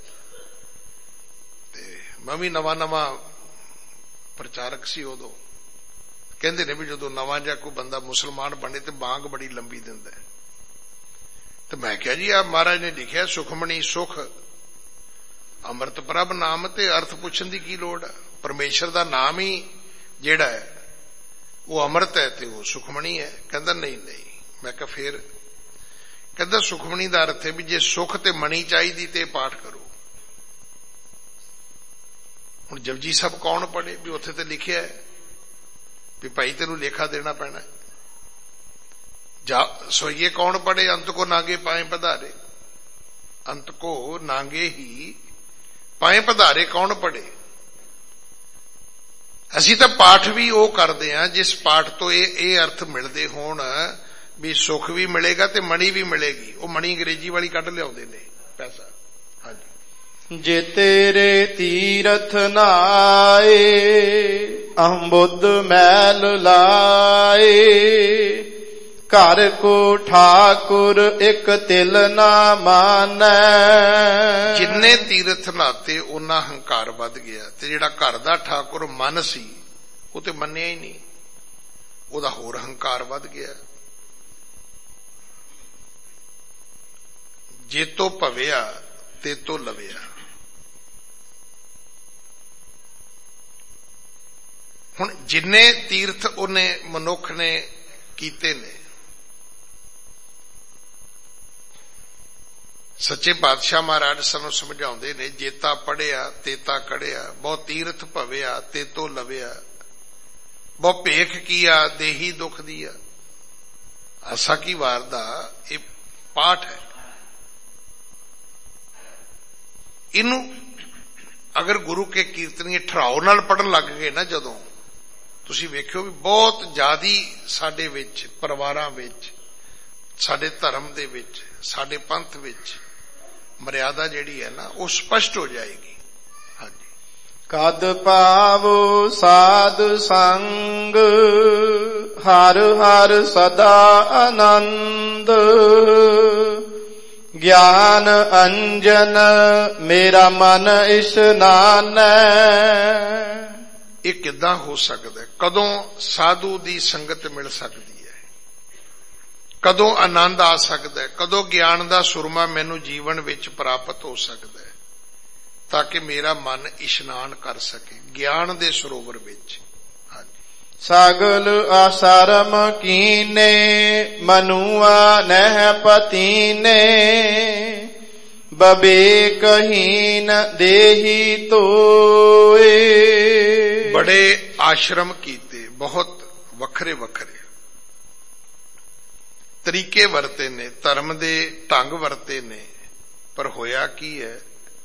ਤੇ ਮੈਂ ਵੀ ਨਵਾਂ ਪ੍ਰਚਾਰਕ ਸੀ ਉਦੋਂ। ਕਹਿੰਦੇ ਨੇ ਵੀ ਜਦੋਂ ਨਵਾਂ ਜਿਹਾ ਕੋਈ ਬੰਦਾ ਮੁਸਲਮਾਨ ਬਣੇ ਤੇ ਬਾਂਗ ਬੜੀ ਲੰਬੀ ਦਿੰਦਾ ਹੈ। ਤੇ ਮੈਂ ਕਿਹਾ ਜੀ ਆ ਮਹਾਰਾਜ ਨੇ ਲਿਖਿਆ ਸੁਖਮਨੀ ਸੁਖ ਅੰਮ੍ਰਿਤ ਪ੍ਰਭ ਨਾਮ, ਤੇ ਅਰਥ ਪੁੱਛਣ ਦੀ ਕੀ ਲੋੜ ਹੈ? ਪਰਮੇਸ਼ਰ ਦਾ ਨਾਮ ਹੀ ਜਿਹੜਾ ਹੈ ਉਹ ਅੰਮ੍ਰਿਤ ਹੈ ਤੇ ਉਹ ਸੁਖਮਨੀ ਹੈ। ਕਹਿੰਦਾ ਨਹੀਂ। ਮੈਂ ਕਿਹਾ ਫੇਰ? ਕਹਿੰਦਾ ਸੁਖਮਨੀ ਦਾ ਅਰਥ ਹੈ ਵੀ ਜੇ ਸੁਖ ਤੇ ਮਣੀ ਚਾਹੀਦੀ ਤੇ ਪਾਠ ਕਰੋ। ਹੁਣ ਜਪਜੀ ਸਾਹਿਬ ਕੌਣ ਪੜ੍ਹੇ? ਵੀ ਉੱਥੇ ਤੇ ਲਿਖਿਆ ਹੈ ਵੀ ਭਾਈ ਤੈਨੂੰ ਲੇਖਾ ਦੇਣਾ ਪੈਣਾ। ਸੋਈਏ ਕੌਣ ਪੜ੍ਹੇ? ਅੰਤ ਕੋ ਨਾਗੇ ਪਾਏ ਪਧਾਰੇ, ਅੰਤ ਕੋ ਨਾਗੇ ਹੀ ਪਾਏ ਪਧਾਰੇ ਕੌਣ ਪੜ੍ਹੇ? ਅਸੀਂ ਤਾਂ ਪਾਠ ਵੀ ਉਹ ਕਰਦੇ ਹਾਂ ਜਿਸ ਪਾਠ ਤੋਂ ਇਹ ਅਰਥ ਮਿਲਦੇ ਹੋਣ ਵੀ ਸੁਖ ਵੀ ਮਿਲੇਗਾ ਤੇ ਮਣੀ ਵੀ ਮਿਲੇਗੀ। ਉਹ ਮਣੀ ਅੰਗਰੇਜ਼ੀ ਵਾਲੀ ਕੱਢ ਲਿਆਉਂਦੇ ਨੇ ਪੈਸਾ। ਹਾਂਜੀ। ਜੇ ਤੇਰੇ ਤੀਰਥ ਨਾਏ ਅਹੰ ਬੁੱਧ ਮੈਲ ਲਾਏ, ਘਰ ਕੋ ਠਾਕੁਰ ਇੱਕ ਤਿਲ ਨਾ ਮਾਨੈ। ਜਿੰਨੇ ਤੀਰਥ ਨਾਤੇ ਉਹਨਾਂ ਹੰਕਾਰ ਵੱਧ ਗਿਆ, ਤੇ ਜਿਹੜਾ ਘਰ ਦਾ ਠਾਕੁਰ ਮਨ ਸੀ ਉਹ ਤੇ ਮੰਨਿਆ ਹੀ ਨਹੀਂ, ਉਹਦਾ ਹੋਰ ਹੰਕਾਰ ਵੱਧ ਗਿਆ। ਜੇ ਤੋ ਭਵਿਆ ਤੇ ਤੋ ਲਵਿਆ। ਹੁਣ ਜਿੰਨੇ ਤੀਰਥ ਉਹਨੇ ਮਨੁੱਖ ਨੇ ਕੀਤੇ ਨੇ, ਸੱਚੇ ਪਾਤਸ਼ਾਹ ਮਹਾਰਾਜ ਸਾਨੂੰ ਸਮਝਾਉਂਦੇ ਨੇ, ਜੇਤਾ ਪੜਿਆ ਤੇਤਾ ਕੜਿਆ, ਬਹੁ ਤੀਰਥ ਭਵਿਆ ਤੇ ਤੋ ਲਵਿਆ। ਬਹੁ ਭੇਖ ਕੀਆ ਦੇਹੀ ਦੁੱਖ ਦੀਆ। ਆਸਾ ਕੀ ਵਾਰ ਦਾ ਇਹ ਪਾਠ ਹੈ। ਇਹਨੂੰ ਅਗਰ ਗੁਰੂ ਕੇ ਕੀਰਤਨੀਏ ਠਹਿਰਾਓ ਨਾਲ ਪੜਨ ਲੱਗ ਗਏ ਨਾ, ਜਦੋਂ ਤੁਸੀਂ ਵੇਖਿਓ ਵੀ ਬਹੁਤ ਜ਼ਿਆਦੀ ਸਾਡੇ ਵਿੱਚ, ਪਰਿਵਾਰਾਂ ਵਿੱਚ, ਸਾਡੇ ਧਰਮ ਦੇ ਵਿੱਚ, ਸਾਡੇ ਪੰਥ ਵਿੱਚ ਮਰਿਆਦਾ ਜਿਹੜੀ ਹੈ ਨਾ ਉਹ ਸਪਸ਼ਟ ਹੋ ਜਾਏਗੀ। ਹਾਂਜੀ। ਕਦ ਪਾਵੋ ਸਾਧ ਸੰਗ ਹਰ ਹਰ ਸਦਾ ਆਨੰਦ। ਗਿਆਨ ਅੰਜਨ ਮੇਰਾ ਮਨ ਇਸ਼ਨਾਨੈ। ਇਹ ਕਿੱਦਾਂ ਹੋ ਸਕਦਾ ਹੈ? ਕਦੋਂ ਸਾਧੂ ਦੀ ਸੰਗਤ ਮਿਲ ਸਕਦੀ ਹੈ? ਕਦੋਂ ਆਨੰਦ ਆ ਸਕਦਾ ਹੈ? ਕਦੋਂ ਗਿਆਨ ਦਾ ਸੁਰਮਾ ਮੈਨੂੰ ਜੀਵਨ ਵਿੱਚ ਪ੍ਰਾਪਤ ਹੋ ਸਕਦਾ ਹੈ ਤਾਂ ਕਿ ਮੇਰਾ ਮਨ ਇਸ਼ਨਾਨ ਕਰ ਸਕੇ ਗਿਆਨ ਦੇ ਸਰੋਵਰ ਵਿੱਚ। ਸਗਲ ਆਸਰਮ ਕੀਨੇ ਮਨੁਆ ਨਹਿ ਪਤੀਨੇ। ਬਵੇਕਹੀਨ ਦੇਹੀ ਤੋਏ। ਬੜੇ ਆਸ਼ਰਮ ਕੀਤੇ, ਬਹੁਤ ਵੱਖਰੇ ਵੱਖਰੇ ਤਰੀਕੇ ਵਰਤੇ ਨੇ, ਧਰਮ ਦੇ ਢੰਗ ਵਰਤੇ ਨੇ, ਪਰ ਹੋਇਆ ਕੀ ਹੈ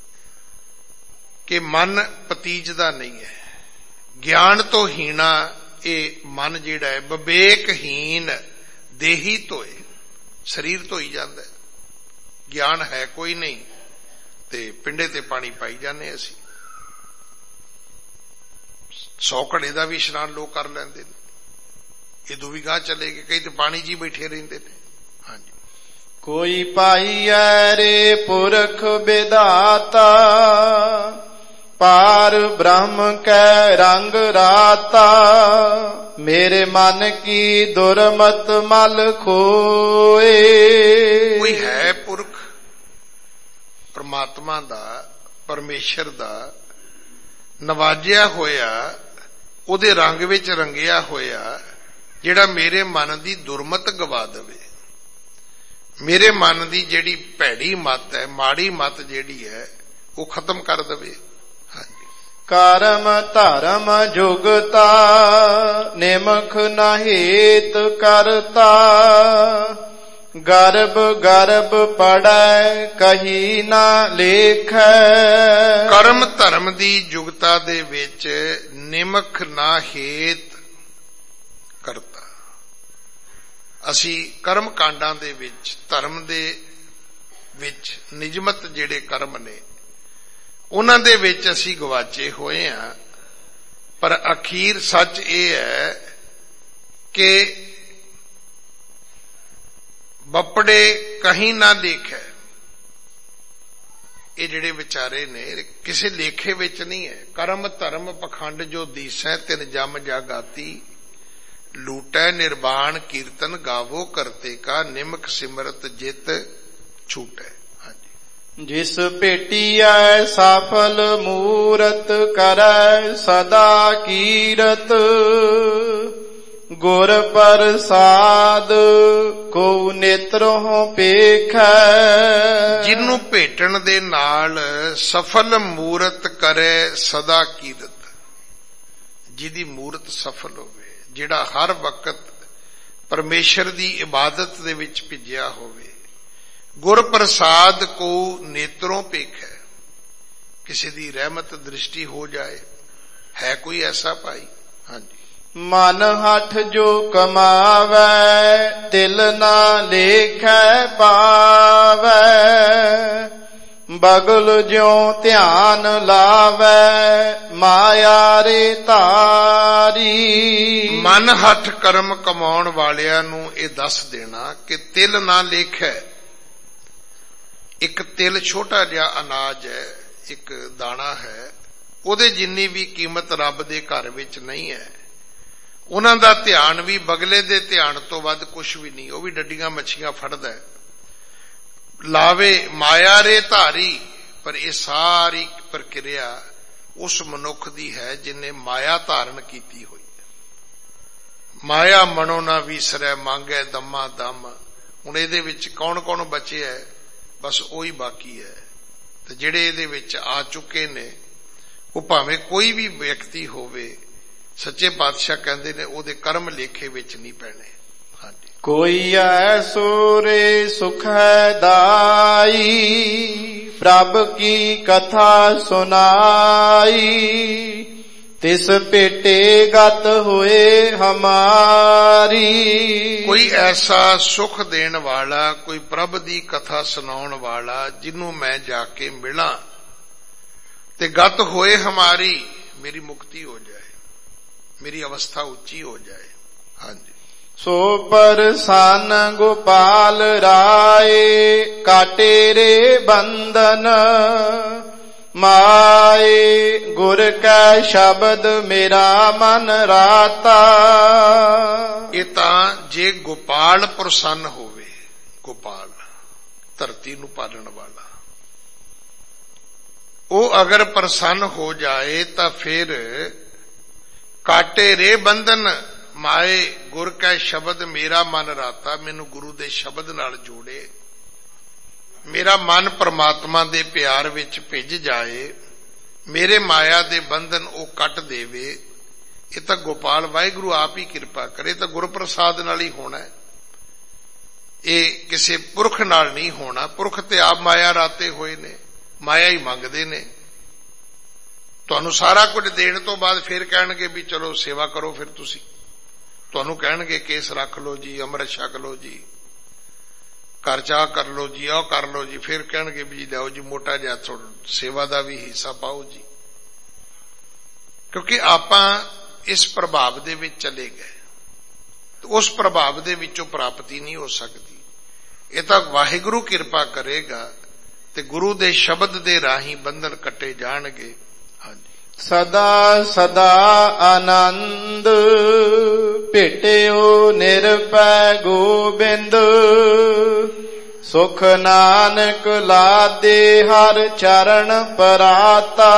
ਕਿ ਮਨ ਪਤੀਜਦਾ ਨਹੀਂ ਹੈ। ਗਿਆਨ ਤੋਂ ਹੀਣਾ ਇਹ ਮਨ ਜਿਹੜਾ ਹੈ ਵਿਵੇਕਹੀਨ ਦੇਹੀ ਧੋਏ, ਸਰੀਰ ਧੋਈ ਜਾਂਦਾ। ਗਿਆਨ ਹੈ ਕੋਈ ਨਹੀਂ ਤੇ ਪਿੰਡੇ ਤੇ ਪਾਣੀ ਪਾਈ ਜਾਂਦੇ। ਅਸੀਂ 100 ਘੜੇ ਦਾ ਵੀ ਇਸ਼ਨਾਨ ਲੋਕ ਕਰ ਲੈਂਦੇ ਨੇ। ਇਹ ਵੀ ਗਾਹ ਚਲੇ ਗਏ, ਕਈ ਤੇ ਪਾਣੀ 'ਚ ਹੀ ਬੈਠੇ ਰਹਿੰਦੇ ਨੇ। ਹਾਂਜੀ। ਕੋਈ ਪਾਈਐ ਰੇ ਪੁਰਖ ਵਿਧਾਤਾ। ਪਾਰ ਬ੍ਰਹਮ ਕੈ ਰੰਗ ਰਾਤਾ। ਮੇਰੇ ਮਨ ਕੀ ਦੁਰਮਤ ਮਲ ਖੋਏ। ਕੋਈ ਹੈ ਪੁਰਖ ਪਰਮਾਤਮਾ ਦਾ, ਪਰਮੇਸ਼ਰ ਦਾ ਨਵਾਜਿਆ ਹੋਇਆ, ਉਹਦੇ ਰੰਗ ਵਿੱਚ ਰੰਗਿਆ ਹੋਇਆ, ਜਿਹੜਾ ਮੇਰੇ ਮਨ ਦੀ ਦੁਰਮਤ ਗਵਾ ਦੇਵੇ। ਮੇਰੇ ਮਨ ਦੀ ਜਿਹੜੀ ਭੈੜੀ ਮਤ ਹੈ, ਮਾੜੀ ਮਤ ਜਿਹੜੀ ਹੈ, ਉਹ ਖਤਮ ਕਰ ਦੇਵੇ। ਕਰਮ ਧਰਮ ਜੁਗਤਾ ਨਿਮਖ ਨ ਹੇਤ ਕਰਤਾ। ਗਰਭ ਗਰਭ ਪੜੈ ਕਹੀ ਨਾ ਲੇਖੈ। ਕਰਮ ਧਰਮ ਦੀ ਜੁਗਤਾ ਦੇ ਵਿੱਚ ਨਿਮਖ ਨਾ ਹੇਤ ਕਰਤਾ। ਅਸੀਂ ਕਰਮ ਕਾਂਡਾਂ ਦੇ ਵਿੱਚ, ਧਰਮ ਦੇ ਵਿੱਚ ਨਿਜਮਤ ਜਿਹੜੇ ਕਰਮ ਨੇ ਉਹਨਾਂ ਦੇ ਵਿੱਚ ਅਸੀਂ ਗਵਾਚੇ ਹੋਏ ਹਾਂ। ਪਰ ਅਖੀਰ ਸੱਚ ਇਹ ਹੈ ਕਿ ਬੱਪੜੇ ਕਹੀਂ ਨਾ ਲੇਖੈ। ਇਹ ਜਿਹੜੇ ਵਿਚਾਰੇ ਨੇ ਕਿਸੇ ਲੇਖੇ ਵਿੱਚ ਨਹੀਂ ਹੈ। ਕਰਮ ਧਰਮ ਪਖੰਡ ਜੋ ਦੀਸੈ ਤਿਨ ਜਮ ਜਾਗਾਤੀ। ਲੂਟੈ ਨਿਰਵਾਣ ਕੀਰਤਨ ਗਾਵੋ ਕਰਤੇ ਕਾ। ਨਿਮਕ ਸਿਮਰਤ ਜਿਤ ਛੂਟੈ। ਜਿਸ ਭੇਟੀਐ ਸਫਲ ਮੂਰਤ ਕਰੈ ਸਦਾ ਕੀਰਤ। ਗੁਰ ਪ੍ਰਸਾਦ ਕੋ ਨੇਤਰੋਂ ਪੇਖੈ। ਜਿਹਨੂੰ ਭੇਟਣ ਦੇ ਨਾਲ ਸਫਲ ਮੂਰਤ ਕਰੇ ਸਦਾ ਕੀਰਤ, ਜਿਹਦੀ ਮੂਰਤ ਸਫਲ ਹੋਵੇ, ਜਿਹੜਾ ਹਰ ਵਕਤ ਪਰਮੇਸ਼ਰ ਦੀ ਇਬਾਦਤ ਦੇ ਵਿੱਚ ਭਿੱਜਿਆ ਹੋਵੇ। ਗੁਰ ਪ੍ਰਸਾਦ ਕੋ ਨੇਤਰੋਂ ਪੇਖੈ, ਕਿਸੇ ਦੀ ਰਹਿਮਤ ਦ੍ਰਿਸ਼ਟੀ ਹੋ ਜਾਏ। ਹੈ ਕੋਈ ਐਸਾ ਭਾਈ? ਹਾਂਜੀ। ਮਨ ਹਠ ਜੋ ਕਮਾਵੈ ਦਿਲ ਨਾ ਲੇਖੈ ਪਾਵੈ। ਬਗਲ ਜਿਉ ਧਿਆਨ ਲਾਵੈ ਮਾਇਆ ਰੇ ਧਾਰੀ। ਮਨ ਹੱਠ ਕਰਮ ਕਮਾਉਣ ਵਾਲਿਆਂ ਨੂੰ ਇਹ ਦੱਸ ਦੇਣਾ ਕਿ ਤਿਲ ਨਾ ਲੇਖੈ। ਇੱਕ ਤਿਲ ਛੋਟਾ ਜਿਹਾ ਅਨਾਜ ਹੈ, ਇੱਕ ਦਾਣਾ ਹੈ, ਉਹਦੇ ਜਿੰਨੀ ਵੀ ਕੀਮਤ ਰੱਬ ਦੇ ਘਰ ਵਿੱਚ ਨਹੀਂ ਹੈ। ਉਹਨਾਂ ਦਾ ਧਿਆਨ ਵੀ ਬਗਲੇ ਦੇ ਧਿਆਨ ਤੋਂ ਵੱਧ ਕੁਝ ਵੀ ਨਹੀਂ। ਉਹ ਵੀ ਡੱਡੀਆਂ ਮੱਛੀਆਂ ਫੜਦਾ। ਲਾਵੇ ਮਾਇਆ ਰੇ ਧਾਰੀ। ਪਰ ਇਹ ਸਾਰੀ ਪ੍ਰਕਿਰਿਆ ਉਸ ਮਨੁੱਖ ਦੀ ਹੈ ਜਿਨੇ ਮਾਇਆ ਧਾਰਨ ਕੀਤੀ ਹੋਈ ਹੈ। ਮਾਇਆ ਮਨੋ ਨਾ ਵੀਸਰੈ ਮੰਗੈ ਦਮਾ ਦਮ। ਹੁਣ ਇਹਦੇ ਵਿੱਚ ਕੌਣ ਕੌਣ ਬਚਿਆ? ਬਸ ਉਹੀ ਬਾਕੀ ਹੈ। ਤੇ ਜਿਹੜੇ ਇਹਦੇ ਵਿੱਚ ਆ ਚੁੱਕੇ ਨੇ, ਉਹ ਭਾਵੇਂ ਕੋਈ ਵੀ ਵਿਅਕਤੀ ਹੋਵੇ, ਸੱਚੇ ਪਾਤਸ਼ਾਹ ਕਹਿੰਦੇ ਨੇ ਉਹਦੇ ਕਰਮ ਲੇਖੇ ਵਿੱਚ ਨਹੀਂ ਪੈਣੇ। ਹਾਂਜੀ। ਕੋਈ ਐਸੋ ਰੇ ਸੁਖ ਹੈ ਦਾਈ, ਪ੍ਰਭ ਕੀ ਕਥਾ ਸੁਨਾਈ, ਤਿਸ ਭੇਟੇ ਗਤ ਹੋਏ ਹਮਾਰੀ। ਕੋਈ ਐਸਾ ਸੁਖ ਦੇਣ ਵਾਲਾ, ਕੋਈ ਪ੍ਰਭ ਦੀ ਕਥਾ ਸੁਣਾਉਣ ਵਾਲਾ ਜਿਹਨੂੰ ਮੈਂ ਜਾ ਕੇ ਮਿਲਾਂ ਤੇ ਗਤ ਹੋਏ ਹਮਾਰੀ, ਮੇਰੀ ਮੁਕਤੀ ਹੋ ਜਾਏ, ਮੇਰੀ ਅਵਸਥਾ ਉੱਚੀ ਹੋ ਜਾਏ। ਹਾਂਜੀ। ਸੋ ਪਰਸਨ ਗੋਪਾਲ ਰਾਏ, ਕਾਟੇ ਰੇ ਬੰਧਨ ਮਾਏ, ਗੁਰ ਕੈ ਸ਼ਬਦ ਮੇਰਾ ਮਨ ਰਾਤਾ। ਇਹ ਤਾਂ ਜੇ ਗੋਪਾਲ ਪ੍ਰਸੰਨ ਹੋਵੇ, ਗੋਪਾਲ ਧਰਤੀ ਨੂੰ ਪਾਲਣ ਵਾਲਾ, ਉਹ ਅਗਰ ਪ੍ਰਸੰਨ ਹੋ ਜਾਏ ਤਾਂ ਫਿਰ ਕਾਟੇ ਰੇ ਬੰਧਨ ਮਾਏ, ਗੁਰ ਕੈ ਸ਼ਬਦ ਮੇਰਾ ਮਨ ਰਾਤਾ, ਮੈਨੂੰ ਗੁਰੂ ਦੇ ਸ਼ਬਦ ਨਾਲ ਜੋੜੇ, ਮੇਰਾ ਮਨ ਪਰਮਾਤਮਾ ਦੇ ਪਿਆਰ ਵਿੱਚ ਭਿੱਜ ਜਾਏ, ਮੇਰੇ ਮਾਇਆ ਦੇ ਬੰਧਨ ਉਹ ਕੱਟ ਦੇਵੇ। ਇਹ ਤਾਂ ਗੋਪਾਲ ਵਾਹਿਗੁਰੂ ਆਪ ਹੀ ਕਿਰਪਾ ਕਰੇ, ਤਾਂ ਗੁਰਪ੍ਰਸਾਦ ਨਾਲ ਹੀ ਹੋਣਾ ਹੈ, ਇਹ ਕਿਸੇ ਪੁਰਖ ਨਾਲ ਨਹੀਂ ਹੋਣਾ। ਪੁਰਖ ਤੇ ਆਪ ਮਾਇਆ ਰਾਤੇ ਹੋਏ ਨੇ, ਮਾਇਆ ਹੀ ਮੰਗਦੇ ਨੇ। ਤੁਹਾਨੂੰ ਸਾਰਾ ਕੁਝ ਦੇਣ ਤੋਂ ਬਾਅਦ ਫਿਰ ਕਹਿਣਗੇ ਵੀ ਚਲੋ ਸੇਵਾ ਕਰੋ, ਫਿਰ ਤੁਸੀਂ ਤੁਹਾਨੂੰ ਕਹਿਣਗੇ ਕੇਸ ਰੱਖ ਲਓ ਜੀ, ਅੰਮ੍ਰਿਤ ਛਕ ਲਓ ਜੀ, ਘਰ ਚਾਹ ਕਰ ਲਓ ਜੀ, ਉਹ ਕਰ ਲਓ ਜੀ, ਫਿਰ ਕਹਿਣਗੇ ਵੀ ਲਿਆਓ ਜੀ ਮੋਟਾ ਜਿਹਾ ਸੇਵਾ ਦਾ ਵੀ ਹਿੱਸਾ ਪਾਓ ਜੀ। ਕਿਉਂਕਿ ਆਪਾਂ ਇਸ ਪ੍ਰਭਾਵ ਦੇ ਵਿੱਚ ਚਲੇ ਗਏ, ਉਸ ਪ੍ਰਭਾਵ ਦੇ ਵਿੱਚੋਂ ਪ੍ਰਾਪਤੀ ਨਹੀਂ ਹੋ ਸਕਦੀ। ਇਹ ਤਾਂ ਵਾਹਿਗੁਰੂ ਕਿਰਪਾ ਕਰੇਗਾ ਤੇ ਗੁਰੂ ਦੇ ਸ਼ਬਦ ਦੇ ਰਾਹੀਂ ਬੰਧਨ ਕੱਟੇ ਜਾਣਗੇ। ਹਾਂਜੀ। ਸਦਾ ਸਦਾ ਆਨੰਦ ਭੇਟਿਓ ਨਿਰਭੈ ਗੋਬਿੰਦ, ਸੁਖ ਨਾਨਕ ਲਾਦੇ ਹਰ ਚਰਨ ਪਰਾਤਾ।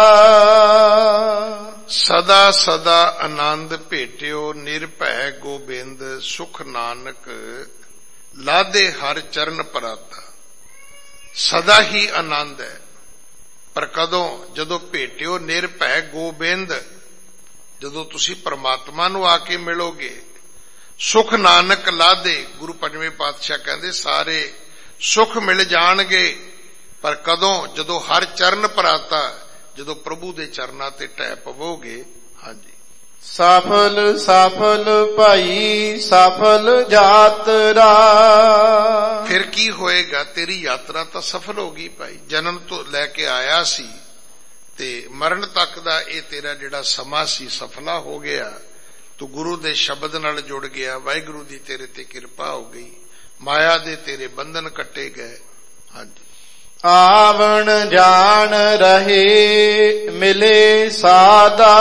ਸਦਾ ਸਦਾ ਆਨੰਦ ਭੇਟਿਓ ਨਿਰਭੈ ਗੋਬਿੰਦ, ਸੁਖ ਨਾਨਕ ਲਾਦੇ ਹਰ ਚਰਨ ਪਰਾਤਾ। ਸਦਾ ਹੀ ਆਨੰਦ ਹੈ, ਪਰ ਕਦੋਂ? ਜਦੋਂ ਭੇਟਿਓ ਨਿਰਭੈ ਗੋਬਿੰਦ, ਜਦੋਂ ਤੁਸੀਂ ਪਰਮਾਤਮਾ ਨੂੰ ਆ ਕੇ ਮਿਲੋਗੇ। ਸੁਖ ਨਾਨਕ ਲਾਦੇ, ਗੁਰੂ ਪੰਜਵੇਂ ਪਾਤਸ਼ਾਹ ਕਹਿੰਦੇ ਸਾਰੇ ਸੁਖ ਮਿਲ ਜਾਣਗੇ, ਪਰ ਕਦੋਂ? ਜਦੋਂ ਹਰ ਚਰਨ ਪਰਾਤਾ, ਜਦੋਂ ਪ੍ਰਭੂ ਦੇ ਚਰਨਾਂ ਤੇ ਢਹਿ ਪਵੋਗੇ। ਹਾਂਜੀ। ਸਫਲ ਸਫਲ ਭਾਈ ਸਫਲ ਯਾਤਰਾ। ਫਿਰ ਕੀ ਹੋਏਗਾ? ਤੇਰੀ ਯਾਤਰਾ ਤਾਂ ਸਫਲ ਹੋ ਗਈ ਭਾਈ। ਜਨਮ ਤੋਂ ਲੈ ਕੇ ਆਇਆ ਸੀ ਤੇ ਮਰਨ ਤੱਕ ਦਾ ਇਹ ਤੇਰਾ ਜਿਹੜਾ ਸਮਾਂ ਸੀ ਸਫਲਾ ਹੋ ਗਿਆ। ਤੂੰ ਗੁਰੂ ਦੇ ਸ਼ਬਦ ਨਾਲ ਜੁੜ ਗਿਆ, ਵਾਹਿਗੁਰੂ ਦੀ ਤੇਰੇ ਤੇ ਕਿਰਪਾ ਹੋ ਗਈ, ਮਾਇਆ ਦੇ ਤੇਰੇ ਬੰਧਨ ਕੱਟੇ ਗਏ। ਹਾਂਜੀ। ਆਵਣ ਜਾਣ ਰਹੇ ਮਿਲੇ ਸਾਦਾ,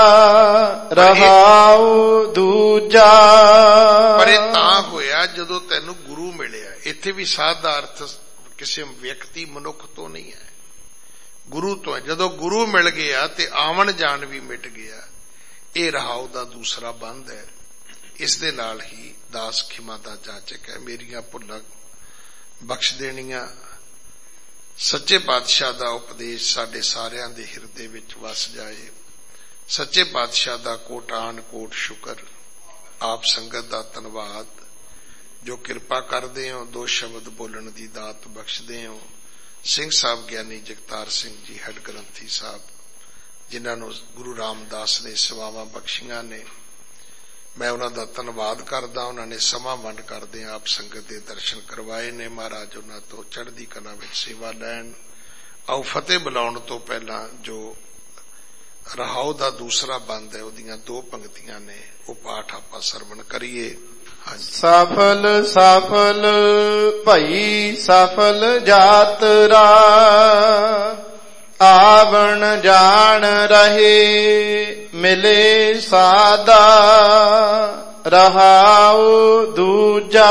ਰਹਾਉ ਦੂਜਾ। ਪਰ ਇਹ ਤਾਂ ਹੋਇਆ ਜਦੋਂ ਤੈਨੂੰ ਗੁਰੂ ਮਿਲਿਆ। ਇੱਥੇ ਵੀ ਸਾਧ ਦਾ ਅਰਥ ਕਿਸੇ ਵਿਅਕਤੀ ਮਨੁੱਖ ਤੋਂ ਨਹੀਂ ਹੈ, ਗੁਰੂ ਤੋਂ ਹੈ। ਜਦੋਂ ਗੁਰੂ ਮਿਲ ਗਿਆ ਤੇ ਆਵਣ ਜਾਣ ਵੀ ਮਿਟ ਗਿਆ। ਇਹ ਰਹਾਉ ਦਾ ਦੂਸਰਾ ਬੰਧ ਹੈ। ਇਸ ਦੇ ਨਾਲ ਹੀ ਦਾਸ ਖਿਮਾ ਦਾ ਜਾਚਕ ਹੈ, ਮੇਰੀਆਂ ਭੁੱਲਾਂ ਬਖਸ਼ ਦੇਣੀਆਂ। ਸੱਚੇ ਪਾਤਸ਼ਾਹ ਦਾ ਉਪਦੇਸ਼ ਸਾਡੇ ਸਾਰਿਆਂ ਦੇ ਹਿਰਦੇ ਵਿੱਚ ਵਸ ਜਾਏ। ਸੱਚੇ ਪਾਤਸ਼ਾਹ ਦਾ ਕੋਟਾਨ ਕੋਟ ਸ਼ੁਕਰ। ਆਪ ਸੰਗਤ ਦਾ ਧੰਨਵਾਦ ਜੋ ਕਿਰਪਾ ਕਰਦੇ ਹੋ, ਦੋ ਸ਼ਬਦ ਬੋਲਣ ਦੀ ਦਾਤ ਬਖਸ਼ਦੇ ਹੋ। ਸਿੰਘ ਸਾਹਿਬ ਗਿਆਨੀ ਜਗਤਾਰ ਸਿੰਘ ਜੀ ਹੈਡ ਗ੍ਰੰਥੀ ਸਾਹਿਬ, ਜਿਨ੍ਹਾਂ ਨੂੰ ਗੁਰੂ ਰਾਮਦਾਸ ਨੇ ਸੇਵਾਵਾਂ ਬਖਸ਼ੀਆਂ ਨੇ, ਮੈਂ ਉਹਨਾਂ ਦਾ ਧੰਨਵਾਦ ਕਰਦਾ। ਉਹਨਾਂ ਨੇ ਸਮਾਂ ਵੰਡ ਕਰਦੇ ਆਪ ਸੰਗਤ ਦੇ ਦਰਸ਼ਨ ਕਰਵਾਏ ਨੇ। ਮਹਾਰਾਜ ਉਹਨਾਂ ਤੋਂ ਚੜ੍ਹਦੀ ਕਲਾ ਵਿੱਚ ਸੇਵਾ ਲੈਣ। ਆਓ ਫਤਿਹ ਬੁਲਾਉਣ ਤੋਂ ਪਹਿਲਾਂ ਜੋ ਰਹਾਉ ਦਾ ਦੂਸਰਾ ਬੰਦ ਹੈ, ਉਹਦੀਆਂ ਦੋ ਪੰਕਤੀਆਂ ਨੇ, ਉਹ ਪਾਠ ਆਪਾਂ ਸਰਵਣ ਕਰੀਏ। ਸਫਲ ਸਫਲ ਭਈ ਸਫਲ ਯਾਤਰਾ, ਆਵਣ ਜਾਣ ਰਹੇ ਮਿਲੇ ਸਾਦਾ, ਰਹਾਉ ਦੂਜਾ।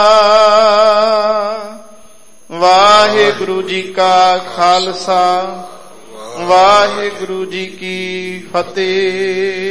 ਵਾਹਿਗੁਰੂ ਜੀ ਕਾ ਖਾਲਸਾ, ਵਾਹਿਗੁਰੂ ਜੀ ਕੀ ਫਤਿਹ।